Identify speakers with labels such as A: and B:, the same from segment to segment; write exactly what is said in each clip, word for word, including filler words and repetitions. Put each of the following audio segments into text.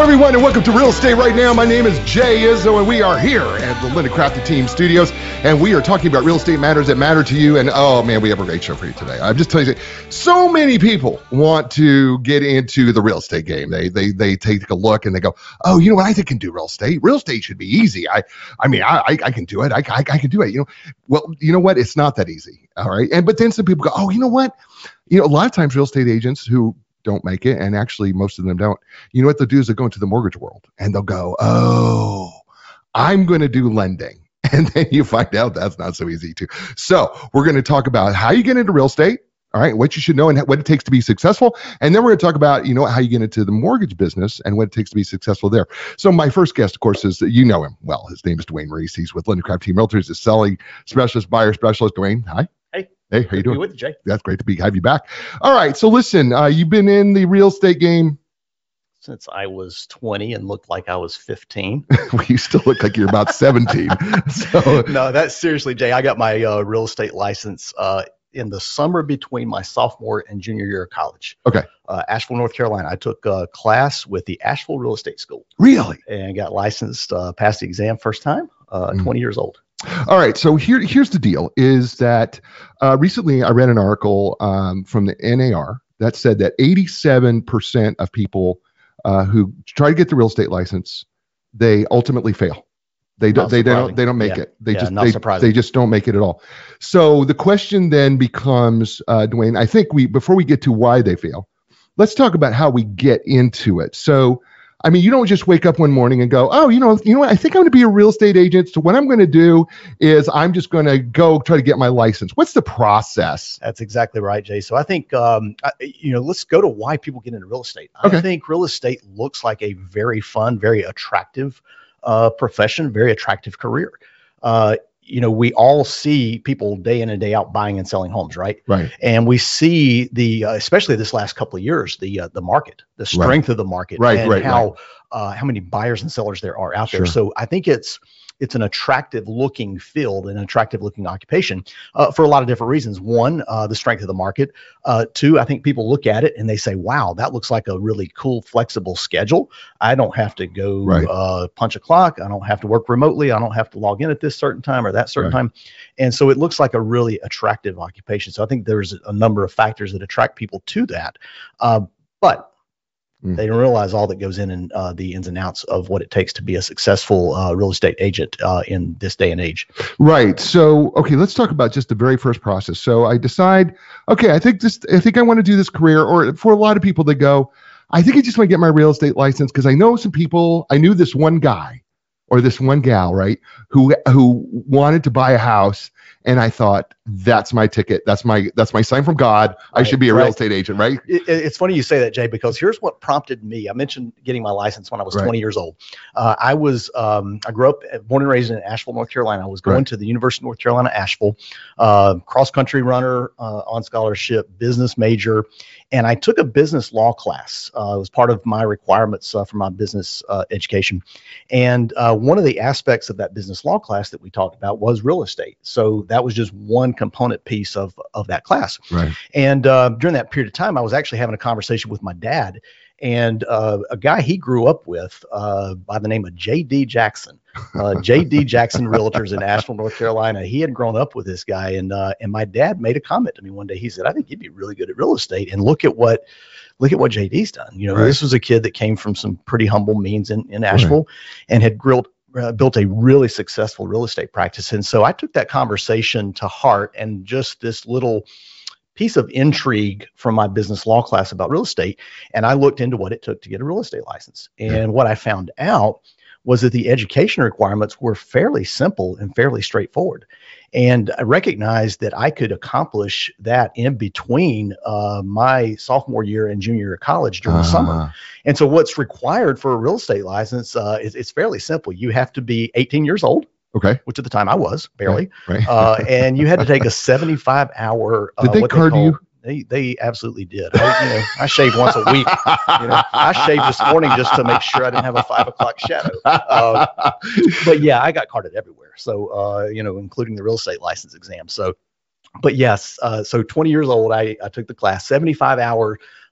A: everyone, and welcome to Real Estate Right Now. My name is Jay Izzo, and we are here at the Linda Crafted Team Studios, and we are talking about real estate matters that matter to you. And oh man, we have a great show for you today. I'm just telling you, so many people want to get into the real estate game. They they they take a look and they go, oh, you know what? I think I can do real estate. Real estate should be easy. I I mean, I I, I can do it. I, I I can do it. You know, well, you know what? It's not that easy. All right. And but then some people go, oh, you know what? You know, a lot of times real estate agents who don't make it, and actually most of them don't, you know what they'll do is they'll go into the mortgage world and they'll go, oh, I'm going to do lending. And then you find out that's not so easy too. So we're going to talk about how you get into real estate, all right, what you should know and what it takes to be successful. And then we're going to talk about, you know, how you get into the mortgage business and what it takes to be successful there. So my first guest, of course, is, you know him well. His name is Dwayne Reese. He's with Linda Crafted Team Realtors, a selling specialist, buyer specialist. Dwayne, hi.
B: Hey.
A: Hey, how you doing?
B: With you, Jay.
A: That's great to be have you back. All right, so listen, uh, you've been in the real estate game
B: since I was twenty and looked like I was fifteen.
A: Well, you still look like you're about seventeen. So
B: no, that's seriously, Jay. I got my uh, real estate license uh, in the summer between my sophomore and junior year of college.
A: Okay.
B: Uh, Asheville, North Carolina. I took a class with the Asheville Real Estate School.
A: Really?
B: And got licensed, uh, passed the exam first time, uh, mm. twenty years old.
A: All right. So here, here's the deal is that uh, recently I read an article um, from the N A R that said that eighty-seven percent of people uh, who try to get the real estate license, they ultimately fail. They don't, they, they don't, they don't make
B: yeah.
A: it. They
B: yeah,
A: just,
B: not
A: they,
B: surprising.
A: they just don't make it at all. So the question then becomes, uh, Dwayne, I think we, before we get to why they fail, let's talk about how we get into it. So, I mean, you don't just wake up one morning and go, oh, you know, you know what? I think I'm going to be a real estate agent. So what I'm going to do is I'm just going to go try to get my license. What's the process?
B: That's exactly right, Jay. So I think, um, I, you know, let's go to why people get into real estate.
A: Okay.
B: I think real estate looks like a very fun, very attractive uh, profession, very attractive career. Uh, you know, we all see people day in and day out buying and selling homes, right?
A: Right.
B: And we see the, uh, especially this last couple of years, the uh, the market, the strength right. of the market,
A: right,
B: and
A: right,
B: how
A: right.
B: Uh, how many buyers and sellers there are out
A: Sure.
B: there. So I think it's it's an attractive looking field, an attractive looking occupation uh, for a lot of different reasons. One, uh, the strength of the market. Uh, two, I think people look at it and they say, wow, that looks like a really cool, flexible schedule. I don't have to go
A: right.
B: uh, punch a clock. I don't have to work remotely. I don't have to log in at this certain time or that certain right. time. And so it looks like a really attractive occupation. So I think there's a number of factors that attract people to that. Uh, but they don't realize all that goes in and uh, the ins and outs of what it takes to be a successful uh, real estate agent uh, in this day and age.
A: Right. So, okay, let's talk about just the very first process. So I decide, okay, I think this, I think I want to do this career. Or for a lot of people, they go, I think I just want to get my real estate license because I know some people. I knew this one guy or this one gal, right, who who wanted to buy a house. And I thought, that's my ticket. That's my that's my sign from God. I
B: right,
A: should be a
B: right.
A: real estate agent, right?
B: It, it's funny you say that, Jay, because here's what prompted me. I mentioned getting my license when I was
A: right.
B: twenty years old. Uh, I was um, I grew up, born and raised in Asheville, North Carolina. I was going right. to the University of North Carolina, Asheville, uh, cross country runner uh, on scholarship, business major, and I took a business law class. Uh, it was part of my requirements uh, for my business uh, education, and uh, one of the aspects of that business law class that we talked about was real estate. So that was just one component piece of of that class.
A: Right.
B: And uh, during that period of time, I was actually having a conversation with my dad and uh, a guy he grew up with uh, by the name of J D Jackson. Uh, J D Jackson Realtors in Asheville, North Carolina. He had grown up with this guy, and uh, and my dad made a comment to me one day. He said, "I think you'd be really good at real estate, and look at what." Look at what J D's done. You know, right. This was a kid that came from some pretty humble means in, in Asheville right. and had grilled, uh, built a really successful real estate practice. And so I took that conversation to heart, and just this little piece of intrigue from my business law class about real estate. And I looked into what it took to get a real estate license. And yeah. what I found out was that the education requirements were fairly simple and fairly straightforward. And I recognized that I could accomplish that in between uh, my sophomore year and junior year of college during uh-huh. the summer. And so what's required for a real estate license uh, is it's fairly simple. You have to be eighteen years old.
A: Okay.
B: Which at the time I was, barely.
A: Right. right.
B: uh, and you had to take a seventy-five hour. Uh,
A: Did they card they you?
B: They they absolutely did. I, you know, I shaved once a week. You know, I shaved this morning just to make sure I didn't have a five o'clock shadow. Uh, but yeah, I got carded everywhere. So uh, you know, including the real estate license exam. So, but yes, uh, so twenty years old, I, I took the class, seventy-five hour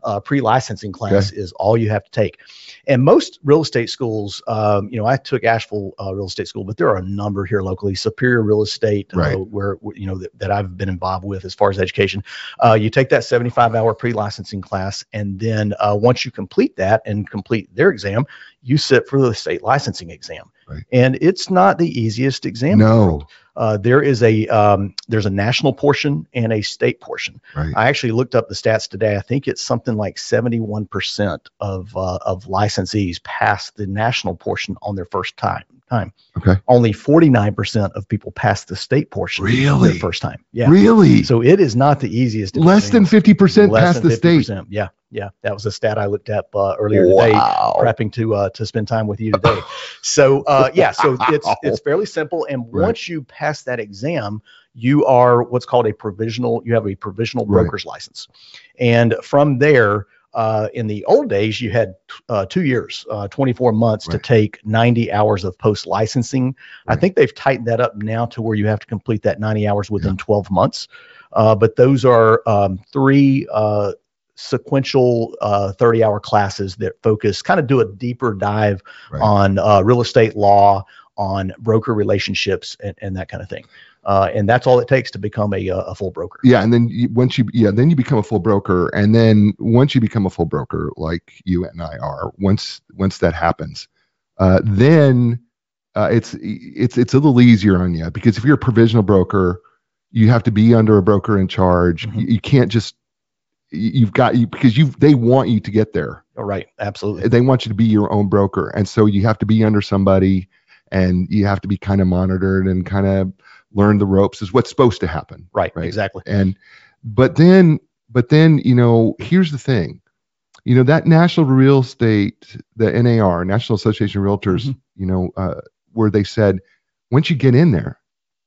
B: uh, pre-licensing class
A: Okay.
B: is all you have to take. And most real estate schools, um, you know, I took Asheville uh, Real Estate School, but there are a number here locally. Superior Real Estate,
A: Right.
B: uh, where you know that, that I've been involved with as far as education. Uh, you take that seventy-five hour pre-licensing class, and then uh, once you complete that and complete their exam, you sit for the state licensing exam.
A: Right.
B: And it's not the easiest exam. in the
A: No.
B: world. Uh, there is a um, there's a national portion and a state portion.
A: Right.
B: I actually looked up the stats today. I think it's something like seventy-one percent of uh, of licensees pass the national portion on their first time. Time.
A: Okay.
B: Only forty-nine percent of people pass the state portion
A: Really?
B: their first time. Yeah.
A: Really?
B: So it is not the easiest. of
A: Less than
B: exams.
A: fifty percent
B: Less
A: pass
B: than
A: the state.
B: fifty percent. Yeah. Yeah. That was a stat I looked up uh, earlier today,
A: Wow.
B: prepping to uh, to spend time with you today. So uh, yeah, so it's
A: Wow.
B: it's fairly simple. And
A: Right.
B: once you pass that exam, you are what's called a provisional. You have a provisional
A: Right.
B: broker's license, and from there, uh, in the old days, you had uh, two years, uh, twenty-four months to
A: Right.
B: take ninety hours of post licensing. I
A: Right.
B: think they've tightened that up now to where you have to complete that ninety hours within twelve months. Uh, but those are um, three uh, sequential uh, thirty hour classes that focus, kind of do a deeper dive
A: Right.
B: on uh, real estate law, on broker relationships, and, and that kind of thing. Uh, and that's all it takes to become a, a full broker.
A: Yeah, and then you, once you yeah, then you become a full broker, and then once you become a full broker, like you and I are, once once that happens, uh, then uh, it's it's it's a little easier on you, because if you're a provisional broker, you have to be under a broker in charge.
B: Mhm.
A: You, you can't just you- you've got you because you they want you to get there.
B: All right, absolutely.
A: They want you to be your own broker, and so you have to be under somebody, and you have to be kind of monitored and kind of learn the ropes, is what's supposed to happen.
B: Right,
A: Right.
B: exactly.
A: And but then but then you know, here's the thing, you know, that National Real Estate, the N A R, National Association of Realtors,
B: Mhm.
A: you know, uh, where they said once you get in there,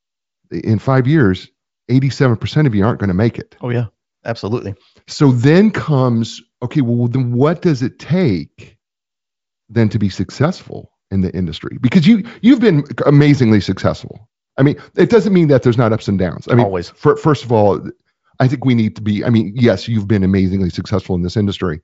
A: in five years, eighty-seven percent of you aren't going to make it.
B: Oh yeah, absolutely.
A: So then comes, okay, well then what does it take then to be successful in the industry? Because you you've been amazingly successful. I mean, it doesn't mean that there's not ups and downs. I mean,
B: Always.
A: for, first of all, I think we need to be, I mean, yes, you've been amazingly successful in this industry,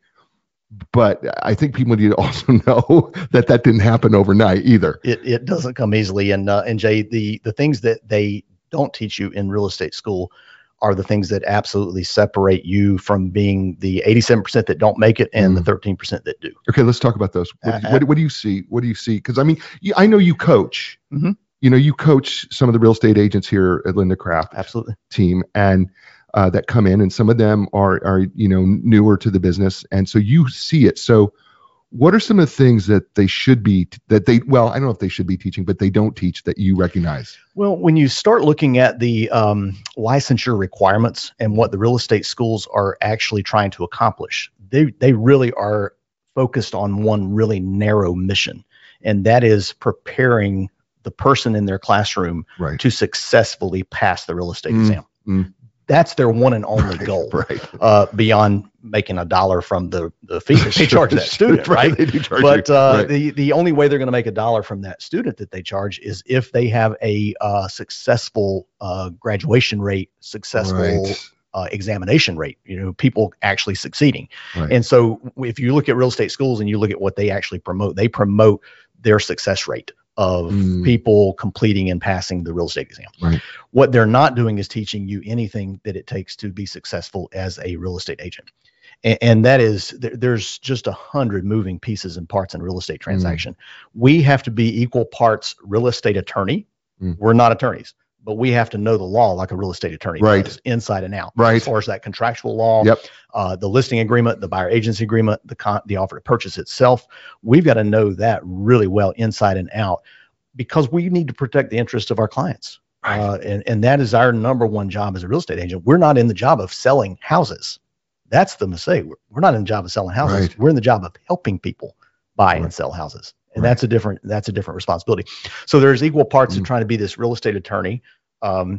A: but I think people need to also know that that didn't happen overnight either.
B: It it doesn't come easily. And uh, and Jay, the the things that they don't teach you in real estate school are the things that absolutely separate you from being the eighty-seven percent that don't make it and the
A: Mm.
B: thirteen percent that do.
A: Okay, let's talk about those. What,
B: Uh,
A: what, what do you see? What do you see? Because I mean, you, I know you coach.
B: Mhm.
A: You know, you coach some of the real estate agents here at Linda Craft
B: Absolutely.
A: team, and uh, that come in, and some of them are are you know newer to the business, and so you see it. So, what are some of the things that they should be that they well, I don't know if they should be teaching, but they don't teach that you recognize?
B: Well, when you start looking at the um, licensure requirements and what the real estate schools are actually trying to accomplish, they they really are focused on one really narrow mission, and that is preparing the person in their classroom
A: Right.
B: to successfully pass the real estate
A: Mm,
B: exam.
A: mm.
B: That's their one and only
A: Right,
B: goal,
A: right.
B: uh, beyond making a dollar from the, the fee that they charge that student, right?
A: They do charge
B: But
A: you.
B: uh,
A: Right.
B: the the only way they're going to make a dollar from that student that they charge is if they have a uh, successful uh, graduation rate, successful
A: Right.
B: uh, examination rate. You know, people actually succeeding.
A: Right.
B: And so, if you look at real estate schools and you look at what they actually promote, they promote their success rate of
A: Mm.
B: people completing and passing the real estate exam.
A: Right.
B: What they're not doing is teaching you anything that it takes to be successful as a real estate agent. And, and that is, there, there's just a hundred moving pieces and parts in a real estate transaction. We have to be equal parts real estate attorney.
A: Mm.
B: We're not attorneys, but we have to know the law like a real estate attorney
A: Right.
B: does, inside and out.
A: Right.
B: As far as that contractual law,
A: Yep.
B: uh, the listing agreement, the buyer agency agreement, the con- the offer to purchase itself, we've got to know that really well inside and out, because we need to protect the interests of our clients.
A: Right.
B: Uh, and, and that is our number one job as a real estate agent. We're not in the job of selling houses. That's the mistake. We're, we're not in the job of selling houses.
A: Right.
B: We're in the job of helping people buy
A: Right.
B: and sell houses. And
A: Right.
B: that's a different, that's a different responsibility. So there's equal parts
A: Mm.
B: of trying to be this real estate attorney, um,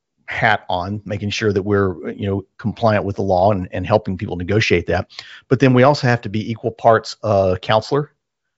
B: hat on, making sure that we're, you know, compliant with the law and, and helping people negotiate that. But then we also have to be equal parts, uh, counselor,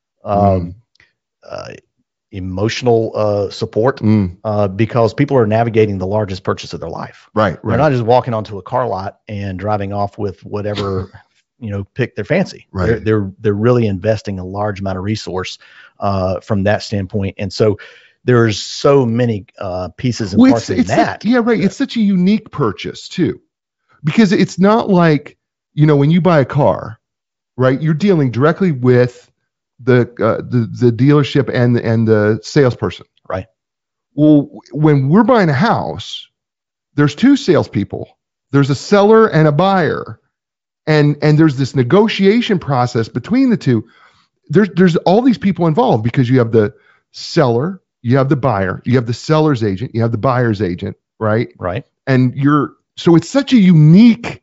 B: um, uh, emotional, uh, support,
A: Mm.
B: uh, because people are navigating the largest purchase of their life.
A: Right.
B: They're
A: Right.
B: not just walking onto a car lot and driving off with whatever you know, pick their fancy.
A: Right.
B: They're, they're, they're really investing a large amount of resource uh, from that standpoint. And so there's so many uh, pieces and
A: well,
B: parts
A: it's,
B: in
A: it's
B: that.
A: Such, yeah, right. It's such a unique purchase too, because it's not like, you know, when you buy a car, right, you're dealing directly with the uh, the, the dealership and, and the salesperson.
B: Right.
A: Well, when we're buying a house, there's two salespeople. There's a seller and a buyer. And and there's this negotiation process between the two. There's there's all these people involved because you have the seller, you have the buyer, you have the seller's agent, you have the buyer's agent, right?
B: Right.
A: And you're so it's such a unique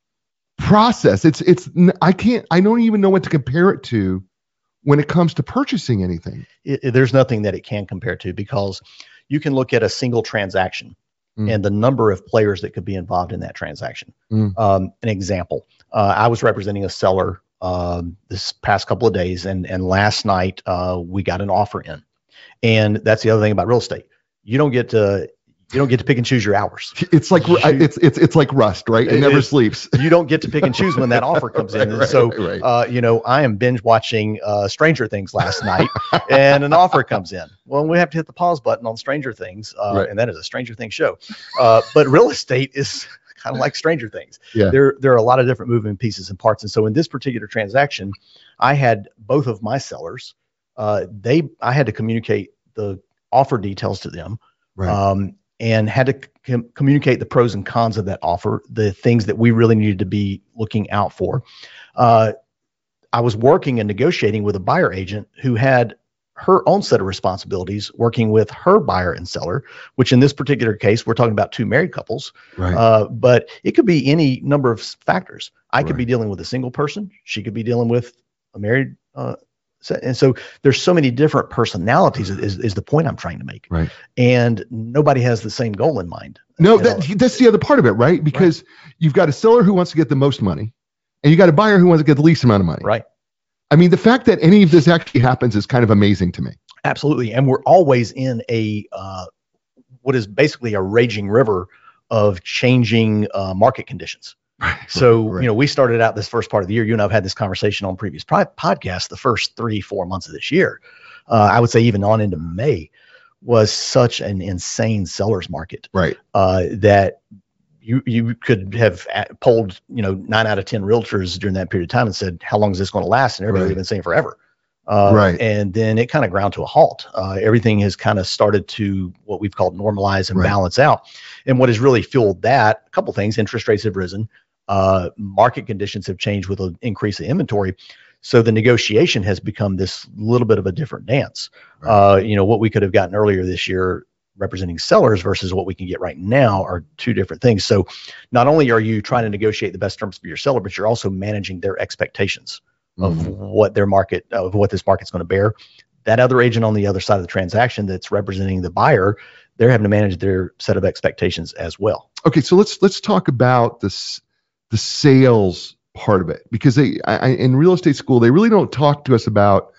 A: process. It's it's I can't I don't even know what to compare it to when it comes to purchasing anything.
B: It, it, there's nothing that it can compare to, because you can look at a single transaction mm. and the number of players that could be involved in that transaction. Mm. Um, an example, uh, I was representing a seller um, this past couple of days, and and last night uh, we got an offer in. And that's the other thing about real estate. You don't get to you don't get to pick and choose your hours.
A: It's like it's it's it's like rust, right? It, it never is, sleeps.
B: You don't get to pick and choose when that offer comes in. And
A: right,
B: so,
A: right, right.
B: Uh, you know, I am binge watching uh, Stranger Things last night, and an offer comes in. Well, we have to hit the pause button on Stranger Things, uh, right. and that is a Stranger Things show. Uh, but real estate is kind of like Stranger Things.
A: Yeah.
B: There there are a lot of different moving pieces and parts. And so, in this particular transaction, I had both of my sellers. Uh, they I had to communicate the offer details to them.
A: Right.
B: Um, and had to com- communicate the pros and cons of that offer, the things that we really needed to be looking out for. Uh, I was working and negotiating with a buyer agent who had her own set of responsibilities working with her buyer and seller, which in this particular case, we're talking about two married couples.
A: Right.
B: Uh, but it could be any number of factors. I could
A: right.
B: be dealing with a single person. She could be dealing with a married uh and so there's so many different personalities is, is the point I'm trying to make.
A: Right.
B: And nobody has the same goal in mind.
A: No, that, that's the other part of it, right? Because right. you've got a seller who wants to get the most money, and you got a buyer who wants to get the least amount of money.
B: Right.
A: I mean, the fact that any of this actually happens is kind of amazing to me.
B: Absolutely. And we're always in a, uh, what is basically a raging river of changing uh, market conditions. So, right. you know, we started out this first part of the year. You and I have had this conversation on previous pro- podcasts. The first three, four months of this year, uh, I would say even on into May, was such an insane seller's market.
A: Right.
B: Uh, that you you could have polled, you know, nine out of ten realtors during that period of time and said, how long is this going to last? And everybody right. would have been saying forever. Uh,
A: right.
B: And then it kind of ground to a halt. Uh, everything has kind of started to what we've called normalize and right. balance out. And what has really fueled that, a couple things: interest rates have risen. Uh, market conditions have changed with an increase in inventory. So the negotiation has become this little bit of a different dance. Right. Uh, you know, what we could have gotten earlier this year representing sellers versus what we can get right now are two different things. So not only are you trying to negotiate the best terms for your seller, but you're also managing their expectations of mm-hmm. what their market, of what this market's going to bear. That other agent on the other side of the transaction that's representing the buyer, they're having to manage their set of expectations as well.
A: Okay, so let's let's talk about this. The sales part of it, because they I, in real estate school, they really don't talk to us about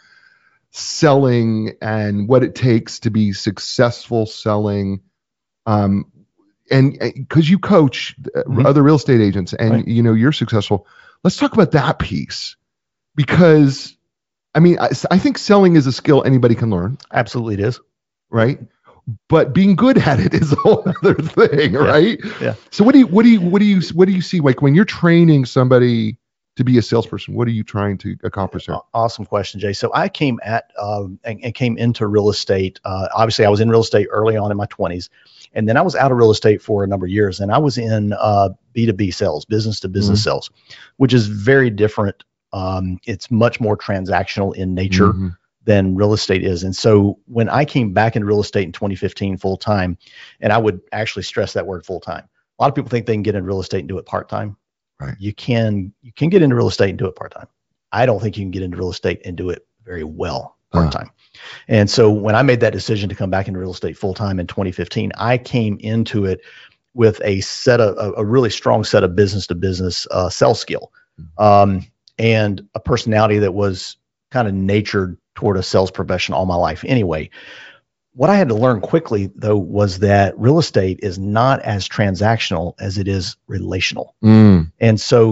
A: selling and what it takes to be successful selling. Um, and because you coach mm-hmm. other real estate agents and, right. you know, you're successful. Let's talk about that piece, because I mean, I, I think selling is a skill anybody can learn.
B: Absolutely. It is.
A: Right. But being good at it is a whole other thing, right?
B: Yeah. yeah.
A: So what do you what do you what do you what do you see, like when you're training somebody to be a salesperson? What are you trying to accomplish there?
B: Awesome question, Jay. So I came at um, and, and came into real estate. Uh, obviously, I was in real estate early on in my twenties, and then I was out of real estate for a number of years, and I was in uh, B two B sales, business to business mm-hmm. sales, which is very different. Um, it's much more transactional in nature. Mm-hmm. than real estate is. And so when I came back into real estate in twenty fifteen full time, and I would actually stress that word full time. A lot of people think they can get into real estate and do it part time.
A: Right.
B: You can you can get into real estate and do it part time. I don't think you can get into real estate and do it very well part time. Uh. And so when I made that decision to come back into real estate full time in twenty fifteen, I came into it with a set of a, a really strong set of business to business uh, sales skill, um, and a personality that was kind of natured toward a sales profession all my life anyway. What I had to learn quickly, though, was that real estate is not as transactional as it is relational. Mm. And so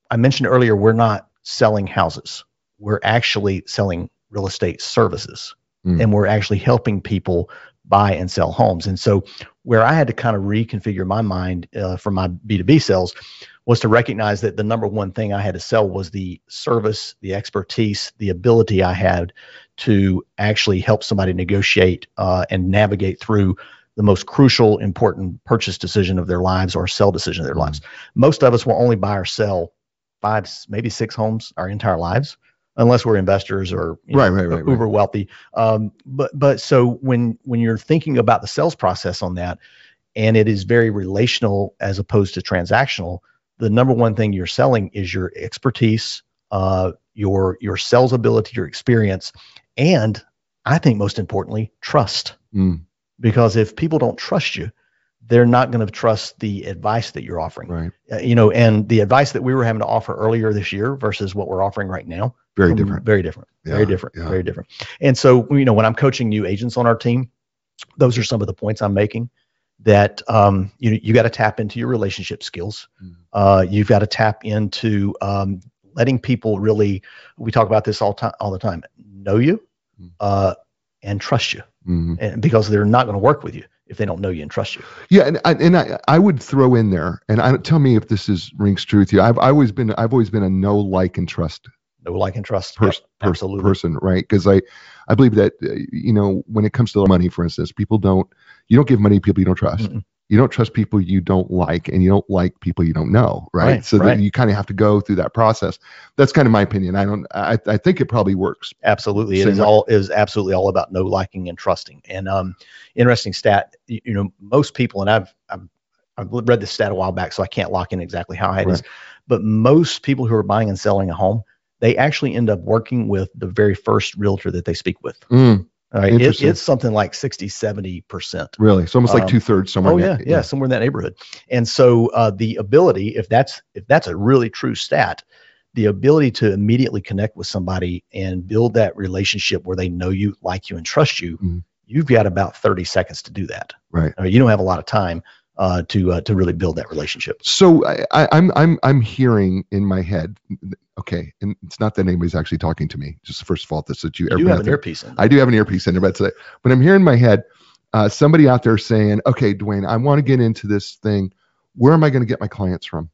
B: I mentioned earlier, we're not selling houses. We're actually selling real estate services, mm. and we're actually helping people buy and sell homes. And so where I had to kind of reconfigure my mind uh, for my B two B sales was to recognize that the number one thing I had to sell was the service, the expertise, the ability I had to actually help somebody negotiate uh, and navigate through the most crucial, important purchase decision of their lives or sell decision of their lives. Most of us will only buy or sell five, maybe six homes our entire lives, unless we're investors or you
A: right,
B: know,
A: right, right,
B: uber
A: right.
B: wealthy. Um, but but so when when you're thinking about the sales process on that, and it is very relational as opposed to transactional, the number one thing you're selling is your expertise, uh, your your sales ability, your experience, and I think most importantly, trust.
A: Mm.
B: Because if people don't trust you, they're not going to trust the advice that you're offering.
A: Right.
B: Uh, you know, and the advice that we were having to offer earlier this year versus what we're offering right now,
A: very
B: um,
A: different.
B: Very different.
A: Yeah,
B: very different.
A: yeah.
B: Very different. And so, you know, when I'm coaching new agents on our team, those are some of the points I'm making. That um, you you got to tap into your relationship skills. Mm. Uh, you've got to tap into um, letting people really. We talk about this all time, all the time. Know you, mm. uh, and trust you, mm-hmm. and because they're not going to work with you if they don't know you and trust you.
A: Yeah, and I, and I I would throw in there, and I tell me if this is rings true with you. I've I always been I've always been a know, like, and trust.
B: No, like, and trust.
A: Pers-
B: yep, absolutely.
A: Person, right? Because I I believe that uh, you know, when it comes to money, for instance, people don't you don't give money to people you don't trust. Mm-mm. You don't trust people you don't like, and you don't like people you don't know, right?
B: right
A: so
B: right.
A: that you kind of have to go through that process. That's kind of my opinion. I don't. I, I think it probably works.
B: Absolutely, it is way. all it is absolutely all about know, liking, and trusting. And um, interesting stat. You, you know, most people, and I've I've I've read this stat a while back, so I can't lock in exactly how high it right. is. But most people who are buying and selling a home, they actually end up working with the very first realtor that they speak with.
A: Mm.
B: All right. It, it's something like sixty, seventy percent.
A: Really? It's almost like um, two thirds somewhere.
B: Oh
A: in
B: yeah,
A: that,
B: yeah. Yeah. Somewhere in that neighborhood. And so uh, the ability, if that's, if that's a really true stat, the ability to immediately connect with somebody and build that relationship where they know you, like you, and trust you, mm-hmm. you've got about thirty seconds to do that.
A: Right.
B: I mean, you don't have a lot of time uh, to, uh, to really build that relationship.
A: So I, I, I'm, I'm, I'm hearing in my head, okay, and it's not that anybody's actually talking to me. Just first of all, this that you,
B: you do have an earpiece in there.
A: I do have an earpiece in there, but today, but I'm hearing in my head uh, somebody out there saying, "Okay, Dwayne, I want to get into this thing. Where am I going to get my clients from?"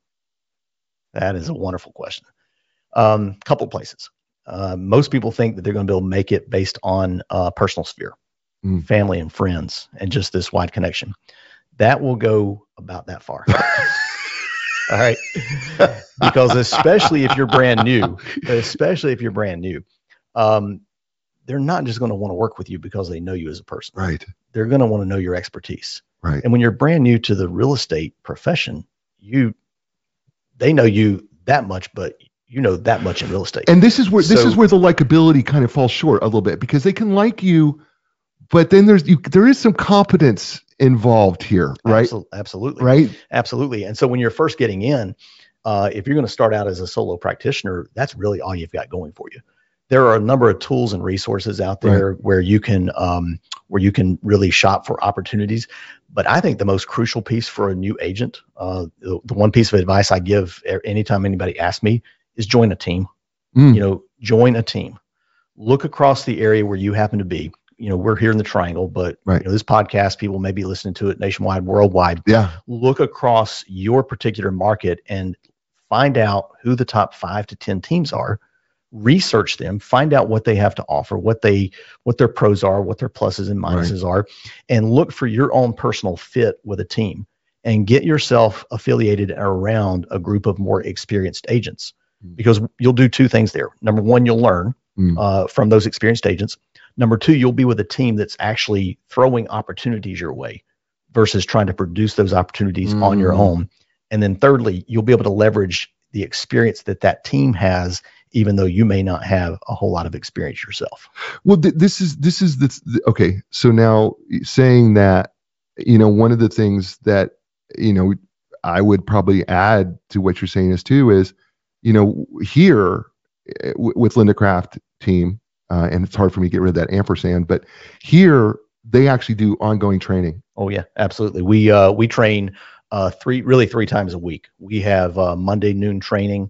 B: That is a wonderful question. Um, couple places. Uh, most people think that they're going to be able to make it based on uh, personal sphere, mm. family and friends, and just this wide connection. That will go about that far. All right. Because especially if you're brand new, especially if you're brand new, um, they're not just going to want to work with you because they know you as a person.
A: Right.
B: They're going to want to know your expertise.
A: Right.
B: And when you're brand new to the real estate profession, you, they know you that much, but you know that much in real estate.
A: And this is where,
B: so,
A: this is where the likability kind of falls short a little bit, because they can like you, but then there's, you, there is some competence involved here, right?
B: Absolutely.
A: Right.
B: Absolutely. And so when you're first getting in, uh, if you're going to start out as a solo practitioner, that's really all you've got going for you. There are a number of tools and resources out there right. where you can, um, where you can really shop for opportunities. But I think the most crucial piece for a new agent, uh, the, the one piece of advice I give anytime anybody asks me is join a team. Mm. You know, join a team. Look across the area where you happen to be. You know, we're here in the Triangle, but
A: right.
B: you know, this podcast, people may be listening to it nationwide, worldwide.
A: Yeah.
B: Look across your particular market and find out who the top five to ten teams are. Research them, find out what they have to offer, what they, what their pros are, what their pluses and minuses right. are, and look for your own personal fit with a team and get yourself affiliated around a group of more experienced agents, mm. because you'll do two things there. Number one, you'll learn mm. uh, from those experienced agents. Number two, you'll be with a team that's actually throwing opportunities your way versus trying to produce those opportunities mm. on your own. And then thirdly, you'll be able to leverage the experience that that team has, even though you may not have a whole lot of experience yourself.
A: Well, th- this is, this is the, okay. So now saying that, you know, one of the things that, you know, I would probably add to what you're saying is too, is, you know, here w- with Linda Craft team, uh, and it's hard for me to get rid of that ampersand, but here they actually do ongoing training.
B: Oh yeah, absolutely. We, uh, we train, uh, three, really three times a week. We have, uh, Monday noon training,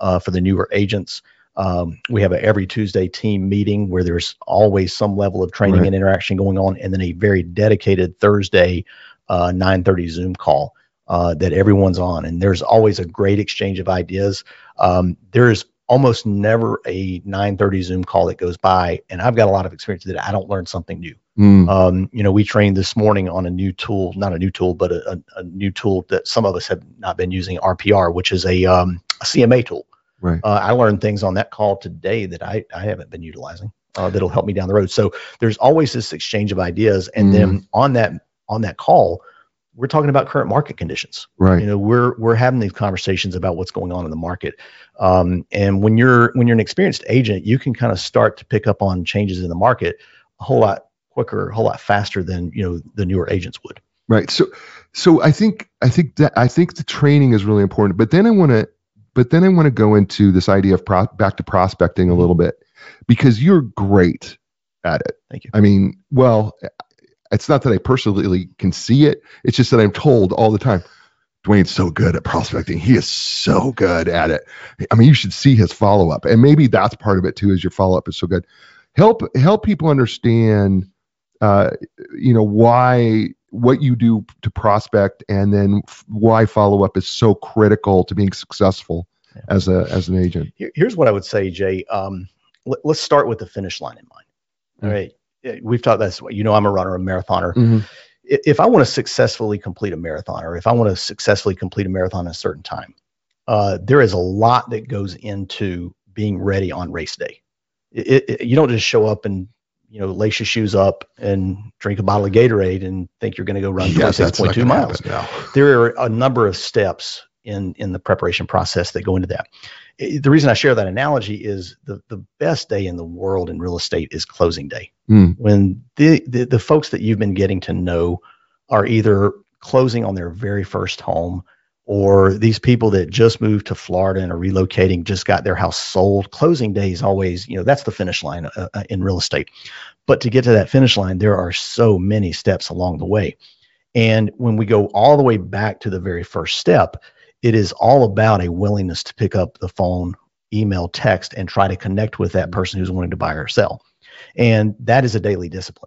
B: uh, for the newer agents. Um, we have a every Tuesday team meeting where there's always some level of training
A: Right.
B: and interaction going on, and then a very dedicated Thursday uh, nine thirty Zoom call uh, that everyone's on. And there's always a great exchange of ideas. Um, there's almost never a nine thirty Zoom call that goes by, and I've got a lot of experience that I don't learn something new.
A: Mm.
B: Um, you know, we trained this morning on a new tool, not a new tool, but a, a, a new tool that some of us have not been using, R P R, which is a, um, a C M A tool.
A: Right.
B: Uh, I learned things on that call today that I, I haven't been utilizing uh, that'll help me down the road. So there's always this exchange of ideas. And
A: Mm.
B: then on that, on that call, we're talking about current market conditions.
A: Right.
B: You know, we're, we're having these conversations about what's going on in the market. Um, and when you're, when you're an experienced agent, you can kind of start to pick up on changes in the market a whole lot quicker, a whole lot faster than, you know, the newer agents would.
A: Right. So, so I think, I think that, I think the training is really important, but then I want to, but then I want to go into this idea of pro- back to prospecting a little bit, because you're great at it.
B: Thank you.
A: I mean, well, it's not that I personally can see it. It's just that I'm told all the time, Dwayne's so good at prospecting. He is so good at it. I mean, you should see his follow-up. And maybe that's part of it too, is your follow-up is so good. Help, help people understand, uh, you know, why, what you do to prospect, and then f- why follow-up is so critical to being successful
B: Yeah.
A: as a, as an agent.
B: Here- Here's what I would say, Jay. Um, let, let's start with the finish line in mind. All
A: Mm.
B: right. Yeah, we've talked this way. You know, I'm a runner, a marathoner.
A: Mm-hmm.
B: I- If I want to successfully complete a marathon, or if I want to successfully complete a marathon in a certain time, uh, there is a lot that goes into being ready on race day. It, it, you don't just show up and, you know, lace your shoes up and drink a bottle of Gatorade and think you're going to go run
A: Yeah,
B: twenty-six point two miles. There are a number of steps in, in the preparation process that go into that. I- The reason I share that analogy is the, the best day in the world in real estate is closing day.
A: Mm.
B: When the, the, the folks that you've been getting to know are either closing on their very first home, or these people that just moved to Florida and are relocating, just got their house sold. Closing day is always, you know, that's the finish line uh, uh, in real estate. But to get to that finish line, there are so many steps along the way. And when we go all the way back to the very first step, it is all about a willingness to pick up the phone, email, text, and try to connect with that person who's wanting to buy or sell. And that is a daily discipline.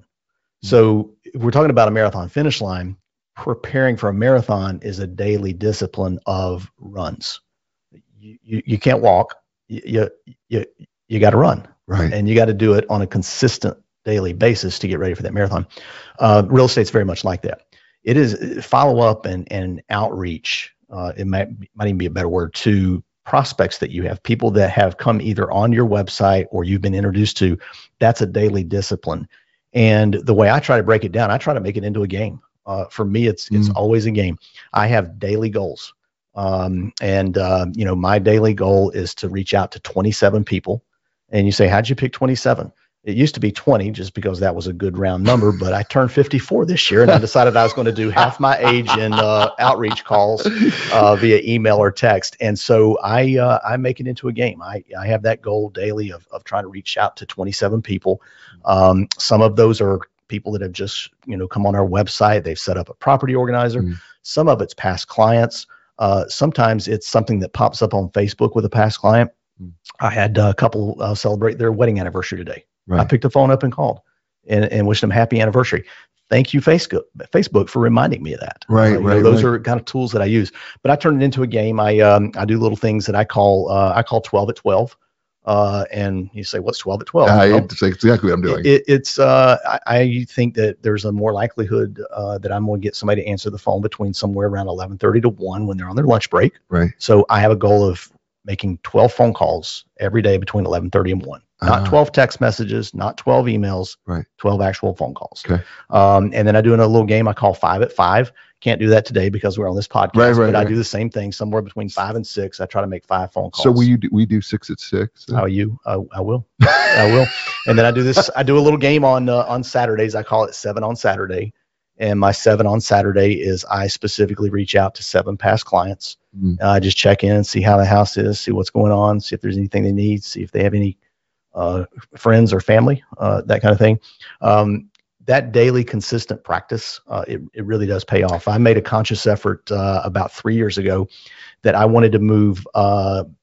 B: So if we're talking about a marathon finish line, preparing for a marathon is a daily discipline of runs. You, you, you can't walk, you, you, you, you got to run.
A: Right.
B: And you got to do it on a consistent daily basis to get ready for that marathon. Uh, real estate's very much like that. It is follow up and, and outreach. Uh, it might, might even be a better word, to prospects that you have, people that have come either on your website or you've been introduced to. That's a daily discipline. And the way I try to break it down, I try to make it into a game. Uh, for me, it's it's
A: Mm.
B: always a game. I have daily goals. Um, and, uh, you know, my daily goal is to reach out to twenty-seven people. And you say, how'd you pick twenty-seven? It used to be twenty just because that was a good round number, but I turned fifty-four this year, and I decided I was going to do half my age in uh, outreach calls uh, via email or text. And so I uh, I make it into a game. I, I have that goal daily of, of trying to reach out to twenty-seven people. Um, some of those are people that have just, you know, come on our website. They've set up a property organizer.
A: Mm.
B: Some of it's past clients. Uh, sometimes it's something that pops up on Facebook with a past client.
A: Mm.
B: I had a couple uh, celebrate their wedding anniversary today.
A: Right.
B: I picked the phone up and called and, and wished them happy anniversary. Thank you, Facebook, Facebook for reminding me of that.
A: Right,
B: Uh, you know,
A: right,
B: those
A: right.
B: are kind of tools that I use, but I turn it into a game. I um, I do little things that I call uh, I call twelve at twelve. Uh, and you say, what's twelve at twelve?
A: Uh,
B: Well,
A: it's exactly what I'm doing.
B: it, it's uh, I, I think that there's a more likelihood uh, that I'm going to get somebody to answer the phone between somewhere around eleven thirty to one when they're on their lunch break.
A: Right.
B: So I have a goal of making twelve phone calls every day between eleven thirty and one. Not
A: Ah.
B: twelve text messages, not twelve emails,
A: Right.
B: twelve actual phone calls.
A: Okay.
B: Um, and then I do a little game I call five at five. Can't do that today because we're on this podcast,
A: Right, right,
B: but I
A: right.
B: do the same thing somewhere between five and six. I try to make five phone calls.
A: So we do, we do six at six.
B: How are you? I, I will. I will. And then I do this. I do a little game on uh, on Saturdays. I call it seven on Saturday. And my seven on Saturday is I specifically reach out to seven past clients.
A: Mm.
B: I uh, just check in, see how the house is, see what's going on, see if there's anything they need, see if they have any uh, friends or family, uh, that kind of thing. Um, that daily consistent practice, uh, it, it really does pay off. I made a conscious effort uh, about three years ago that I wanted to move uh,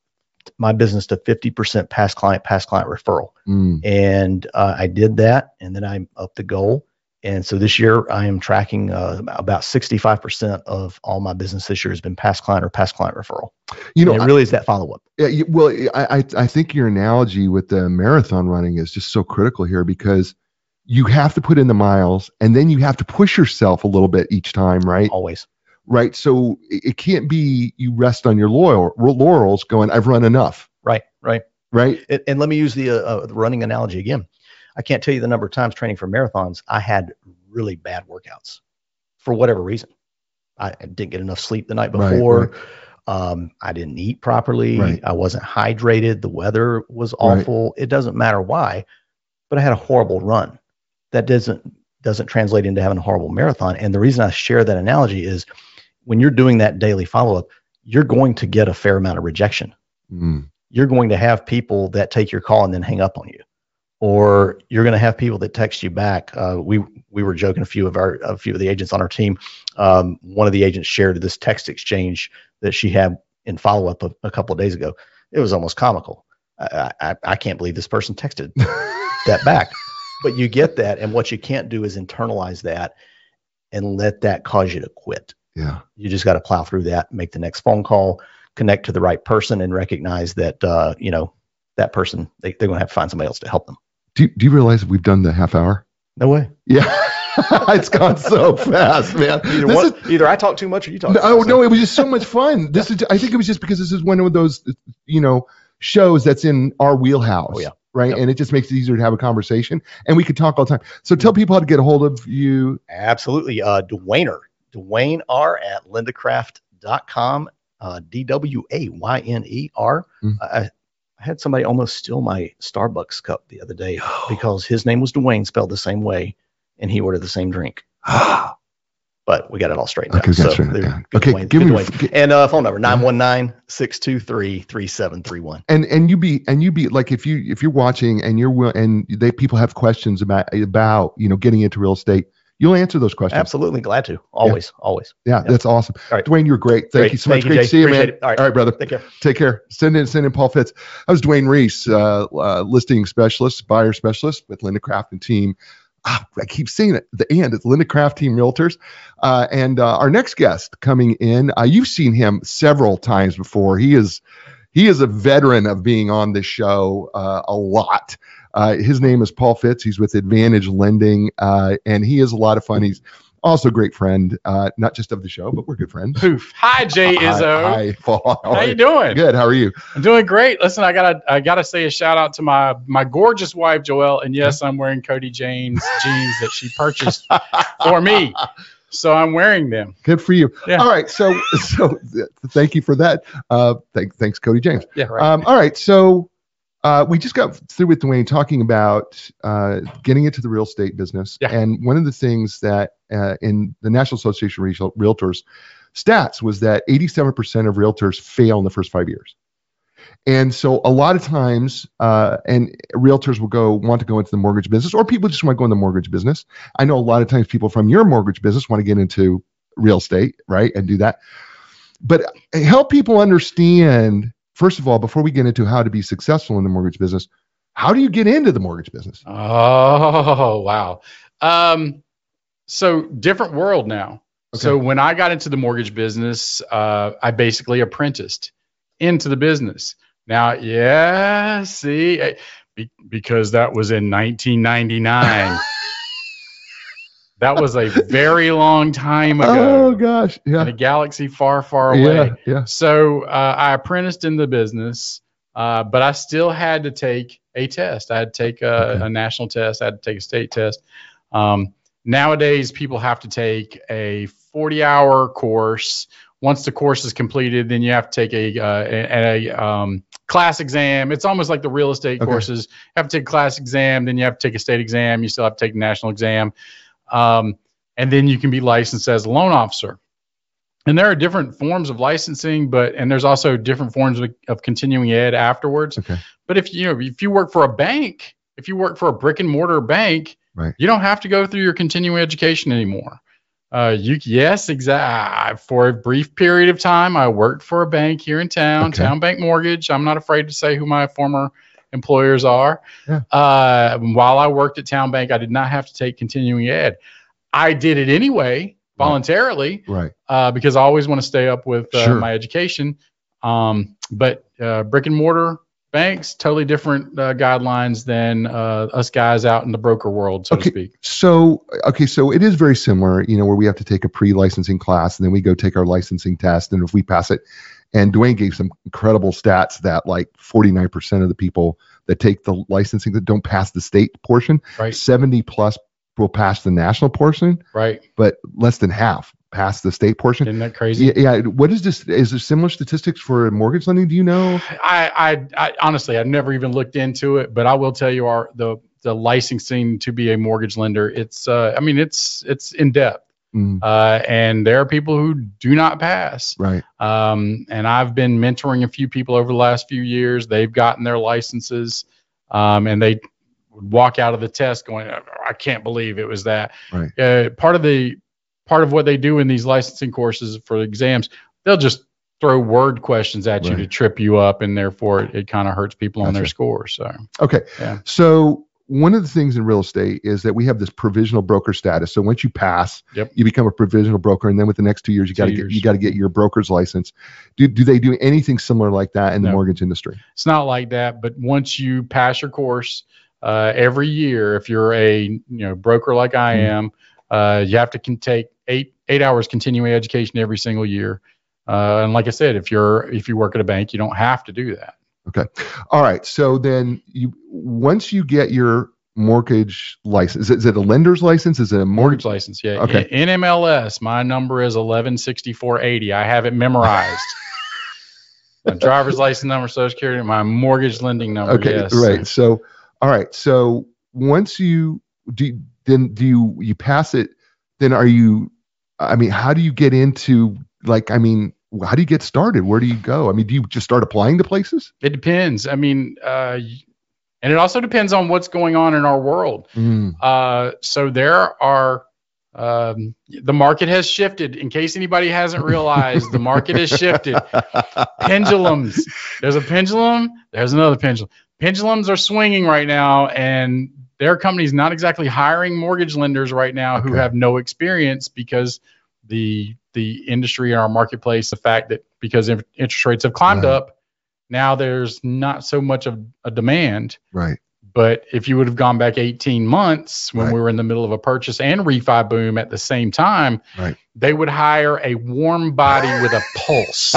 B: my business to fifty percent past client, past client referral.
A: Mm.
B: And uh, I did that, and then I upped the goal. And so this year I am tracking uh, about sixty-five percent of all my business this year has been past client or past client referral.
A: You know,
B: and it really I, is that follow-up.
A: Yeah, you, well, I, I I think your analogy with the marathon running is just so critical here, because you have to put in the miles and then you have to push yourself a little bit each time, right?
B: Always.
A: Right. So it, it can't be you rest on your laurel, laurels going, I've run enough.
B: Right, right.
A: Right.
B: And, and let me use the, uh, uh, the running analogy again. I can't tell you the number of times training for marathons I had really bad workouts for whatever reason. I, I didn't get enough sleep the night before.
A: Right, right.
B: Um, I didn't eat properly.
A: Right.
B: I wasn't hydrated. The weather was awful. Right. It doesn't matter why, but I had a horrible run. That doesn't doesn't translate into having a horrible marathon. And the reason I share that analogy is when you're doing that daily follow-up, you're going to get a fair amount of rejection.
A: Mm.
B: You're going to have people that take your call and then hang up on you. Or you're going to have people that text you back. Uh, we we were joking, a few of our a few of the agents on our team. Um, one of the agents shared this text exchange that she had in follow up a, a couple of days ago. It was almost comical. I, I, I can't believe this person texted that back. But you get that, and what you can't do is internalize that and let that cause you to quit.
A: Yeah,
B: you just got to plow through that, make the next phone call, connect to the right person, and recognize that uh, you know that person they, they're going to have to find somebody else to help them.
A: Do, do you realize that we've done the half hour?
B: No way.
A: Yeah. It's gone so fast, man.
B: Either, one, is, either I talk too much or you talk
A: no,
B: too much.
A: No, no, it was just so much fun. This is, I think it was just because this is one of those, you know, shows that's in our wheelhouse.
B: Oh, yeah.
A: Right.
B: Yep.
A: And it just makes it easier to have a conversation, and we could talk all the time. So tell people how to get a hold of you.
B: Absolutely. Uh, Dwayner, Dwayne R at lindacraft dot com, uh, D W A Y N E R. Mm. I, I had somebody almost steal my Starbucks cup the other day because his name was Dwayne, spelled the same way, and he ordered the same drink. But we got it all straightened
A: okay,
B: out. So
A: right. yeah.
B: good
A: Okay,
B: Dwayne,
A: give
B: good
A: me
B: Dwayne. And uh, phone number nine one nine, six two three, three seven three one.
A: And and you be and you be like if you if you're watching and you're and they people have questions about about you know getting into real estate, you'll answer those questions.
B: Absolutely, glad to. Always,
A: yeah.
B: always.
A: Yeah, yep. That's awesome. All right, Dwayne, you're great. Thank great. you so much.
B: Thank
A: great
B: you,
A: to see you, man.
B: All right.
A: all right, brother.
B: Take care.
A: Take care. Send in send in Paul Fitts. I was Dwayne Reese, uh, uh, listing specialist, buyer specialist with Linda Craft and team. Ah, I keep saying it. The and it's Linda Craft Team Realtors. Uh, and uh, our next guest coming in, uh, you've seen him several times before. He is he is a veteran of being on this show uh, a lot. Uh, his name is Paul Fitts. He's with Advantage Lending, uh, and he is a lot of fun. He's also a great friend, uh, not just of the show, but we're good friends.
C: Poof. Hi, Jay Izzo.
A: Hi, hi, Paul.
C: How, How you doing?
A: Good. How are you?
C: I'm doing great. Listen, I gotta I gotta say a shout out to my my gorgeous wife Joelle, and yes, I'm wearing Cody James jeans that she purchased for me. So I'm wearing them.
A: Good for you.
C: Yeah.
A: All right. So so thank you for that. Uh, thank, thanks, Cody James.
C: Yeah. Right.
A: Um, all right. So. Uh, we just got through with Dwayne talking about uh, getting into the real estate business.
C: Yeah.
A: And one of the things that uh, in the National Association of Realtors stats was that eighty-seven percent of realtors fail in the first five years. And so a lot of times, uh, and realtors will go want to go into the mortgage business, or people just want to go in the mortgage business. I know a lot of times people from your mortgage business want to get into real estate, right, and do that. But help people understand, first of all, before we get into how to be successful in the mortgage business, how do you get into the mortgage business?
C: Oh, wow. Um, so different world now. Okay. So when I got into the mortgage business, uh, I basically apprenticed into the business. Now, yeah, see, be, because that was in nineteen ninety-nine. That was a very long time ago.
A: Oh gosh, yeah.
C: In a galaxy far, far away.
A: Yeah, yeah.
C: So uh, I apprenticed in the business, uh, but I still had to take a test. I had to take a, okay. a national test. I had to take a state test. Um, nowadays, people have to take a forty-hour course. Once the course is completed, then you have to take a uh, a, a um, class exam. It's almost like the real estate okay. courses. You have to take a class exam, then you have to take a state exam. You still have to take a national exam. Um, and then you can be licensed as a loan officer. And there are different forms of licensing, but and there's also different forms of, of continuing ed afterwards.
A: Okay.
C: But if you know if you work for a bank, if you work for a brick and mortar bank,
A: right.
C: you don't have to go through your continuing education anymore. Uh, you yes, exactly. For a brief period of time, I worked for a bank here in town,
A: Okay.
C: Town Bank Mortgage. I'm not afraid to say who my former employers are.
A: Yeah.
C: Uh, while I worked at Town Bank, I did not have to take continuing ed. I did it anyway, voluntarily,
A: Right.
C: uh, because I always want to stay up with uh,
A: Sure.
C: my education. Um, but uh, brick and mortar banks, totally different uh, guidelines than uh, us guys out in the broker world, so
A: Okay.
C: to speak.
A: So, okay, so it is very similar, you know, where we have to take a pre-licensing class and then we go take our licensing test. And if we pass it, and Dwayne gave some incredible stats that like forty-nine percent of the people that take the licensing that don't pass the state portion,
C: Right.
A: seventy plus will pass the national portion,
C: Right.
A: but less than half pass the state portion.
C: Isn't that crazy?
A: Yeah, yeah. What is this? Is there similar statistics for mortgage lending? Do you know?
C: I, I, I honestly, I've never even looked into it, but I will tell you, our the the licensing to be a mortgage lender, it's, uh, I mean, it's it's in depth,
A: Mm,
C: uh, and there are people who do not pass.
A: right.
C: Um, and I've been mentoring a few people over the last few years. They've gotten their licenses, um, and they would walk out of the test going, "I can't believe it was that."
A: Right.
C: Uh, part of the part of what they do in these licensing courses for the exams, they'll just throw word questions at you
A: Right.
C: to trip you up, and therefore it, it kind of hurts people on their
A: Gotcha.
C: scores. So
A: Okay.
C: Yeah.
A: So one of the things in real estate is that we have this provisional broker status. So once you pass,
C: Yep.
A: you become a provisional broker, and then with the next two years, you got to
C: Two
A: get
C: years.
A: you got to get your broker's license. Do do they do anything similar like that in the
C: No.
A: mortgage industry?
C: it's not like that. But once you pass your course, uh, every year, if you're a you know broker like I
A: Mhm.
C: am, uh, you have to can take eight eight hours continuing education every single year. Uh, and like I said, if you're if you work at a bank, you don't have to do that.
A: Okay. All right. So then you once you get your mortgage license, is it, is it a lender's license? Is it a
C: Mortgage
A: mortgage?
C: license, yeah.
A: Okay.
C: In, in M L S, my number is eleven sixty-four eighty. I have it memorized. My driver's license number, social security, my mortgage lending number.
A: Okay.
C: Yes.
A: Right. So all right. So once you do, then do you you pass it? Then are you? I mean, how do you get into like? I mean, how do you get started? Where do you go? I mean, do you just start applying to places?
C: It depends. I mean, uh, y- and it also depends on what's going on in our world.
A: Mm,
C: Uh, so there are, um, the market has shifted. In case anybody hasn't realized, the market has shifted. Pendulums. There's a pendulum. There's another pendulum. Pendulums are swinging right now, and there are companies not exactly hiring mortgage lenders right now who
A: Okay.
C: have no experience because the the industry in our marketplace, the fact that because in- interest rates have climbed
A: Right.
C: up, now there's not so much of a demand.
A: right.
C: But if you would have gone back eighteen months when
A: Right.
C: we were in the middle of a purchase and refi boom at the same time,
A: Right.
C: they would hire a warm body with a pulse.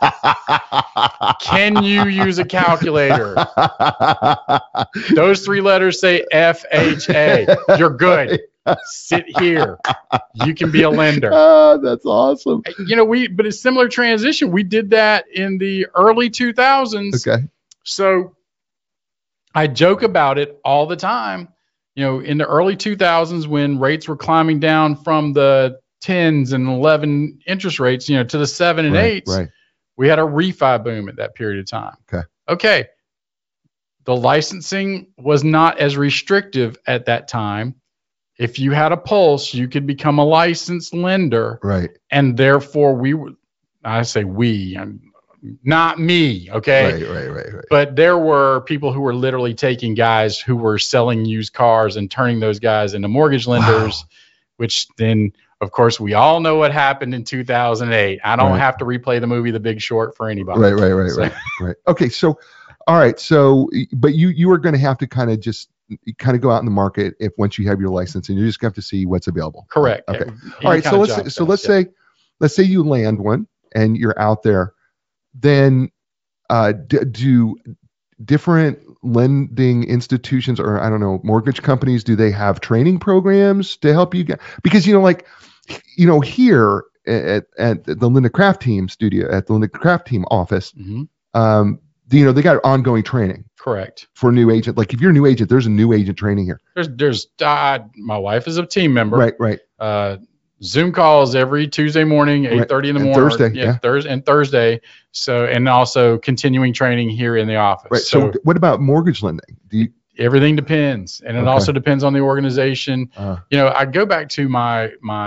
C: Can you use a calculator? Those three letters say F H A. You're good. Sit here. You can be a lender.
A: Ah, that's awesome.
C: You know, we, but it's similar transition. We did that in the early two thousands.
A: Okay.
C: So I joke about it all the time. You know, in the early two thousands, when rates were climbing down from the tens and eleven interest rates, you know, to the seven and
A: Right,
C: eights,
A: right.
C: we had a refi boom at that period of time.
A: Okay.
C: Okay. The licensing was not as restrictive at that time. If you had a pulse, you could become a licensed lender,
A: Right.
C: and therefore we were, I say we, I'm not me, okay?
A: Right. Right. Right. Right.
C: But there were people who were literally taking guys who were selling used cars and turning those guys into mortgage lenders,
A: Wow.
C: which then, of course, we all know what happened in two thousand eight. I don't
A: Right.
C: have to replay the movie The Big Short for anybody.
A: Right. Right. Right.
C: So-
A: Right. Right. Okay. So, all right. So, but you you are going to have to kind of just kind of go out in the market if once you have your license, and you just have to see what's available.
C: Correct.
A: Okay.
C: Any
A: All right.
C: kind
A: So
C: of
A: let's
C: job
A: so
C: test,
A: let's
C: yeah.
A: say let's say you land one and you're out there. Then uh, d- do different lending institutions or I don't know mortgage companies, do they have training programs to help you get, because you know like you know here at, at the Linda Craft Team studio at the Linda Craft Team office,
C: Mhm.
A: um, you know they got ongoing training
C: Correct.
A: for new agent. Like if you're a new agent, there's a new agent training here.
C: There's, there's, uh, my wife is a team member.
A: Right, right.
C: Uh, Zoom calls every Tuesday morning, eight thirty in the
A: And
C: morning.
A: Thursday,
C: yeah,
A: yeah.
C: Thursday and Thursday. So, and also continuing training here in the office.
A: Right. So,
C: So,
A: what about mortgage lending? Do you?
C: everything depends, and it
A: Okay.
C: also depends on the organization.
A: Uh,
C: You know, I go back to my my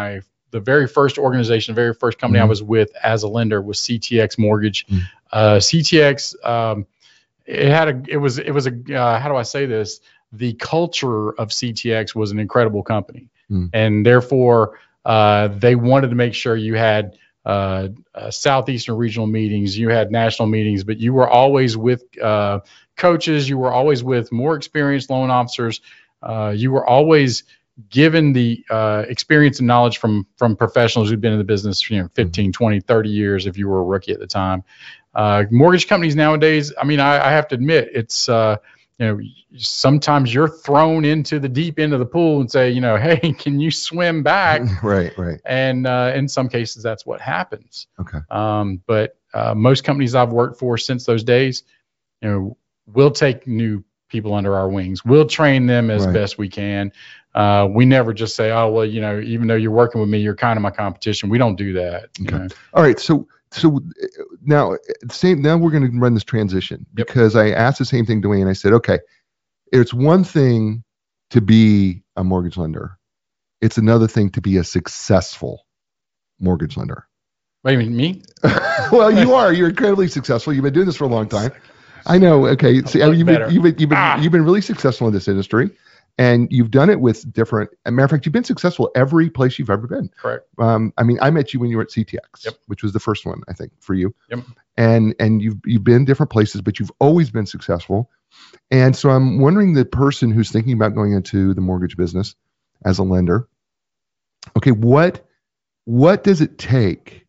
C: the very first organization, the very first company
A: Mm-hmm.
C: I was with as a lender was C T X Mortgage.
A: Mm.
C: Uh, C T X, um, it had a, it was, it was a, uh, how do I say this? The culture of C T X was an incredible company,
A: Mm.
C: and therefore uh, they wanted to make sure you had uh, uh, Southeastern regional meetings, you had national meetings, but you were always with uh, coaches, you were always with more experienced loan officers, uh, you were always given the uh, experience and knowledge from from professionals who've been in the business, you know, fifteen, twenty, thirty years if you were a rookie at the time. Uh, mortgage companies nowadays, I mean, I, I have to admit, it's, uh, you know, sometimes you're thrown into the deep end of the pool and say, you know, hey, can you swim back?
A: Right, right.
C: And uh, in some cases, that's what happens.
A: Okay.
C: Um, but uh, most companies I've worked for since those days, you know, we'll take new people under our wings. We'll train them as
A: Right.
C: best we can. Uh, we never just say, oh, well, you know, even though you're working with me, you're kind of my competition. We don't do that. You
A: Okay.
C: know?
A: All right. So, so uh, now, uh, same. Now we're going to run this transition
C: Yep.
A: because I asked the same thing to Dwayne. I said, okay, it's one thing to be a mortgage lender. It's another thing to be a successful mortgage lender.
C: Wait a minute, me?
A: Well, you are. You're incredibly successful. You've been doing this for a long time. I know. Okay. See, I mean, you've been,
C: better.
A: you've been, you've been,
C: Ah.
A: you've been really successful in this industry, and you've done it with different. As a matter of fact, you've been successful every place you've ever been.
C: Correct.
A: Um, I mean, I met you when you were at C T X,
C: Yep.
A: which was the first one, I think, for you.
C: Yep.
A: And and you've you've been different places, but you've always been successful. And so I'm wondering, the person who's thinking about going into the mortgage business as a lender, okay, what what does it take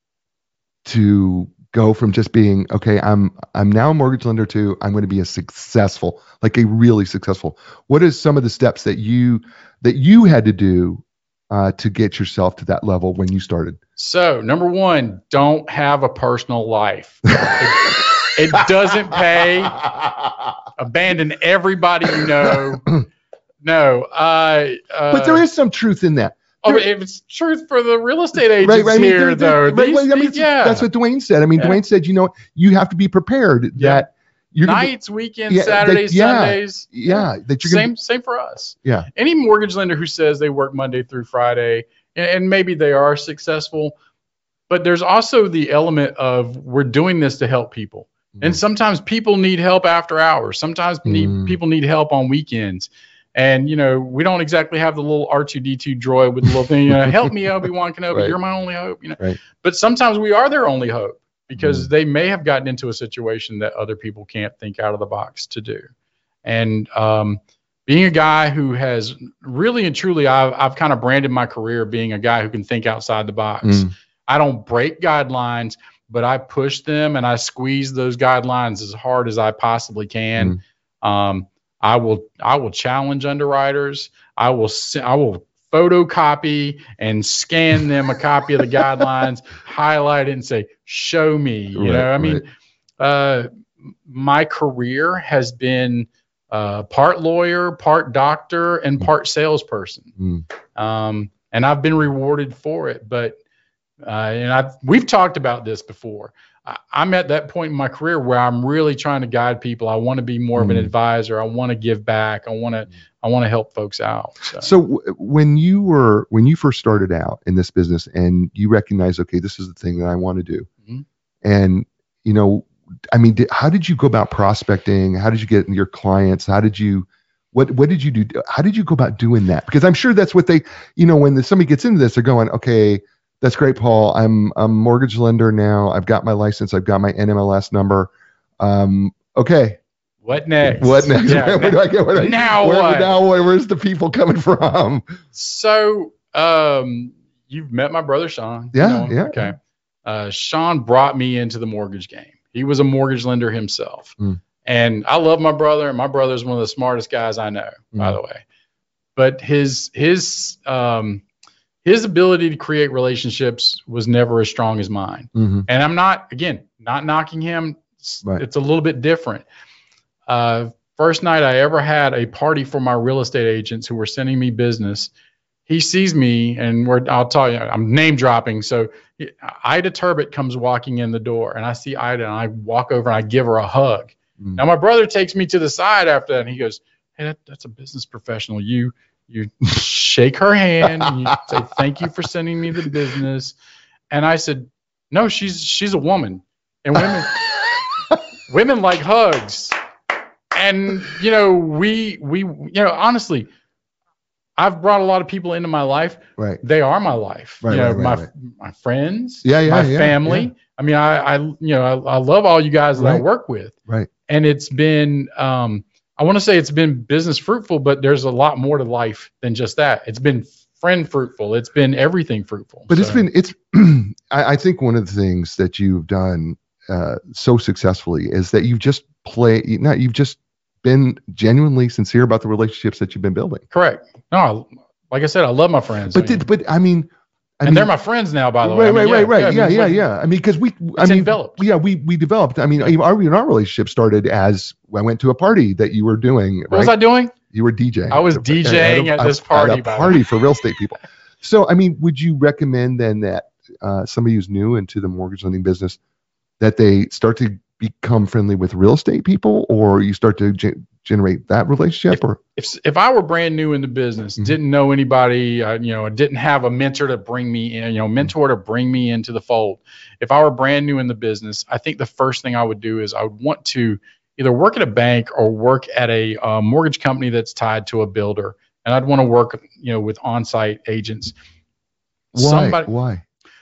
A: to go from just being, okay, I'm I'm now a mortgage lender to I'm going to be a successful, like a really successful. What is some of the steps that you that you had to do uh, to get yourself to that level when you started?
C: So, number one, don't have a personal life. It, it doesn't pay. Abandon everybody you know. No. Uh, uh,
A: But there is some truth in that.
C: Oh,
A: there-
C: if it's truth for the real estate agents
A: Right, right. I mean,
C: here,
A: there- there-
C: though.
A: right,
C: These-
A: right, I mean,
C: these- yeah.
A: that's what Dwayne said. I mean,
C: Yeah.
A: Dwayne said, you know, you have to be prepared
C: Yeah.
A: that you're gonna be-
C: Nights, weekends,
A: Yeah, that-
C: Saturdays,
A: yeah,
C: Sundays.
A: yeah, that you're gonna
C: Same, same for us.
A: Yeah.
C: Any mortgage lender who says they work Monday through Friday, and, and maybe they are successful, but there's also the element of we're doing this to help people. And sometimes people need help after hours. Sometimes need,
A: Mm.
C: people need help on weekends. And, you know, we don't exactly have the little R two D two droid with the little thing, you know, help me, Obi-Wan Kenobi,
A: Right.
C: you're my only hope, you know.
A: Right.
C: But sometimes we are their only hope because
A: Mm.
C: they may have gotten into a situation that other people can't think out of the box to do. And um, being a guy who has really and truly, I've, I've kind of branded my career being a guy who can think outside the box.
A: Mm.
C: I don't break guidelines, but I push them and I squeeze those guidelines as hard as I possibly can. Um, I will, I will challenge underwriters. I will, s- I will photocopy and scan them a copy of the guidelines, highlight it and say, show me, you
A: Right,
C: know, I mean,
A: right.
C: uh, my career has been uh, part lawyer, part doctor, and part salesperson.
A: Mm.
C: Um, and I've been rewarded for it. But uh, and I've we've talked about this before. I, I'm at that point in my career where I'm really trying to guide people. I want to be more of an
A: Mm.
C: advisor. I want to give back. I want to I want to help folks out. So,
A: So w- when you were when you first started out in this business and you recognized, okay, this is the thing that I want to do,
C: Mhm.
A: and you know, I mean, did, how did you go about prospecting? How did you get your clients? How did you, what what did you do? How did you go about doing that? Because I'm sure that's what they, you know, when the, somebody gets into this, they're going, okay, that's great, Paul. I'm a mortgage lender now. I've got my license. I've got my N M L S number. Um, okay.
C: what next?
A: What next?
C: Yeah,
A: Where do I get? Where do I,
C: now
A: where,
C: what?
A: Now what? Where's the people coming from?
C: So, um, you've met my brother Sean. you
A: Yeah,
C: know him?
A: yeah.
C: Okay. Uh, Sean brought me into the mortgage game. He was a mortgage lender himself,
A: Mm.
C: and I love my brother. And my brother's one of the smartest guys I know, by
A: Mm.
C: the way. But his his um, his ability to create relationships was never as strong as mine.
A: Mm-hmm.
C: And I'm not, again, not knocking him. It's,
A: Right.
C: it's a little bit different. Uh, first night I ever had a party for my real estate agents who were sending me business. He sees me, and we're, I'll tell you, I'm name dropping. So he- Ida Turbot comes walking in the door, and I see Ida, and I walk over and I give her a hug.
A: Mm.
C: Now my brother takes me to the side after that, and he goes, "Hey, that, that's a business professional. You, you shake her hand and you say, thank you for sending me the business. And I said, no, she's she's a woman. And women women like hugs. And, you know, we, we, you know, honestly, I've brought a lot of people into my life.
A: Right.
C: They are my life.
A: Right,
C: you know,
A: right, right,
C: my,
A: right.
C: my friends,
A: Yeah, yeah,
C: my
A: yeah,
C: family.
A: yeah.
C: I mean, I, I, you know, I, I love all you guys that I
A: Right.
C: work with.
A: Right.
C: And it's been, um, I want to say it's been business fruitful, but there's a lot more to life than just that. It's been friend fruitful. It's been everything fruitful.
A: But
C: So,
A: it's been, it's, I, I think one of the things that you've done uh, so successfully is that you've just play, not, you've just been genuinely sincere about the relationships that you've been building.
C: correct. No, I, like I said, I love my friends.
A: But,
C: I mean,
A: did, but I mean, I
C: and
A: mean,
C: they're my friends now, by the
A: right,
C: way. I mean,
A: right, right, right. Yeah,
C: I mean,
A: yeah,
C: like,
A: yeah. I mean, because we, I
C: It's
A: mean,
C: enveloped.
A: yeah, we we developed. I mean, our our relationship started as I went to a party that you were doing.
C: What was
A: right?
C: I doing?
A: You were DJing.
C: I was
A: At a-
C: DJing
A: a-
C: at this
A: a-
C: party,
A: At a
C: by the
A: party for real estate people. So, I mean, would you recommend then that uh, somebody who's new into the mortgage lending business that they start to become friendly with real estate people, or you start to ge- generate that relationship, or
C: If if I were brand new in the business,
A: Mhm.
C: didn't know anybody, uh, you know, didn't have a mentor to bring me in, you know, mentor to bring me into the fold. If I were brand new in the business, I think the first thing I would do is I would want to either work at a bank or work at a uh, mortgage company that's tied to a builder, and I'd want to work, you know, with on-site agents.
A: why?
C: Somebody,
A: Why?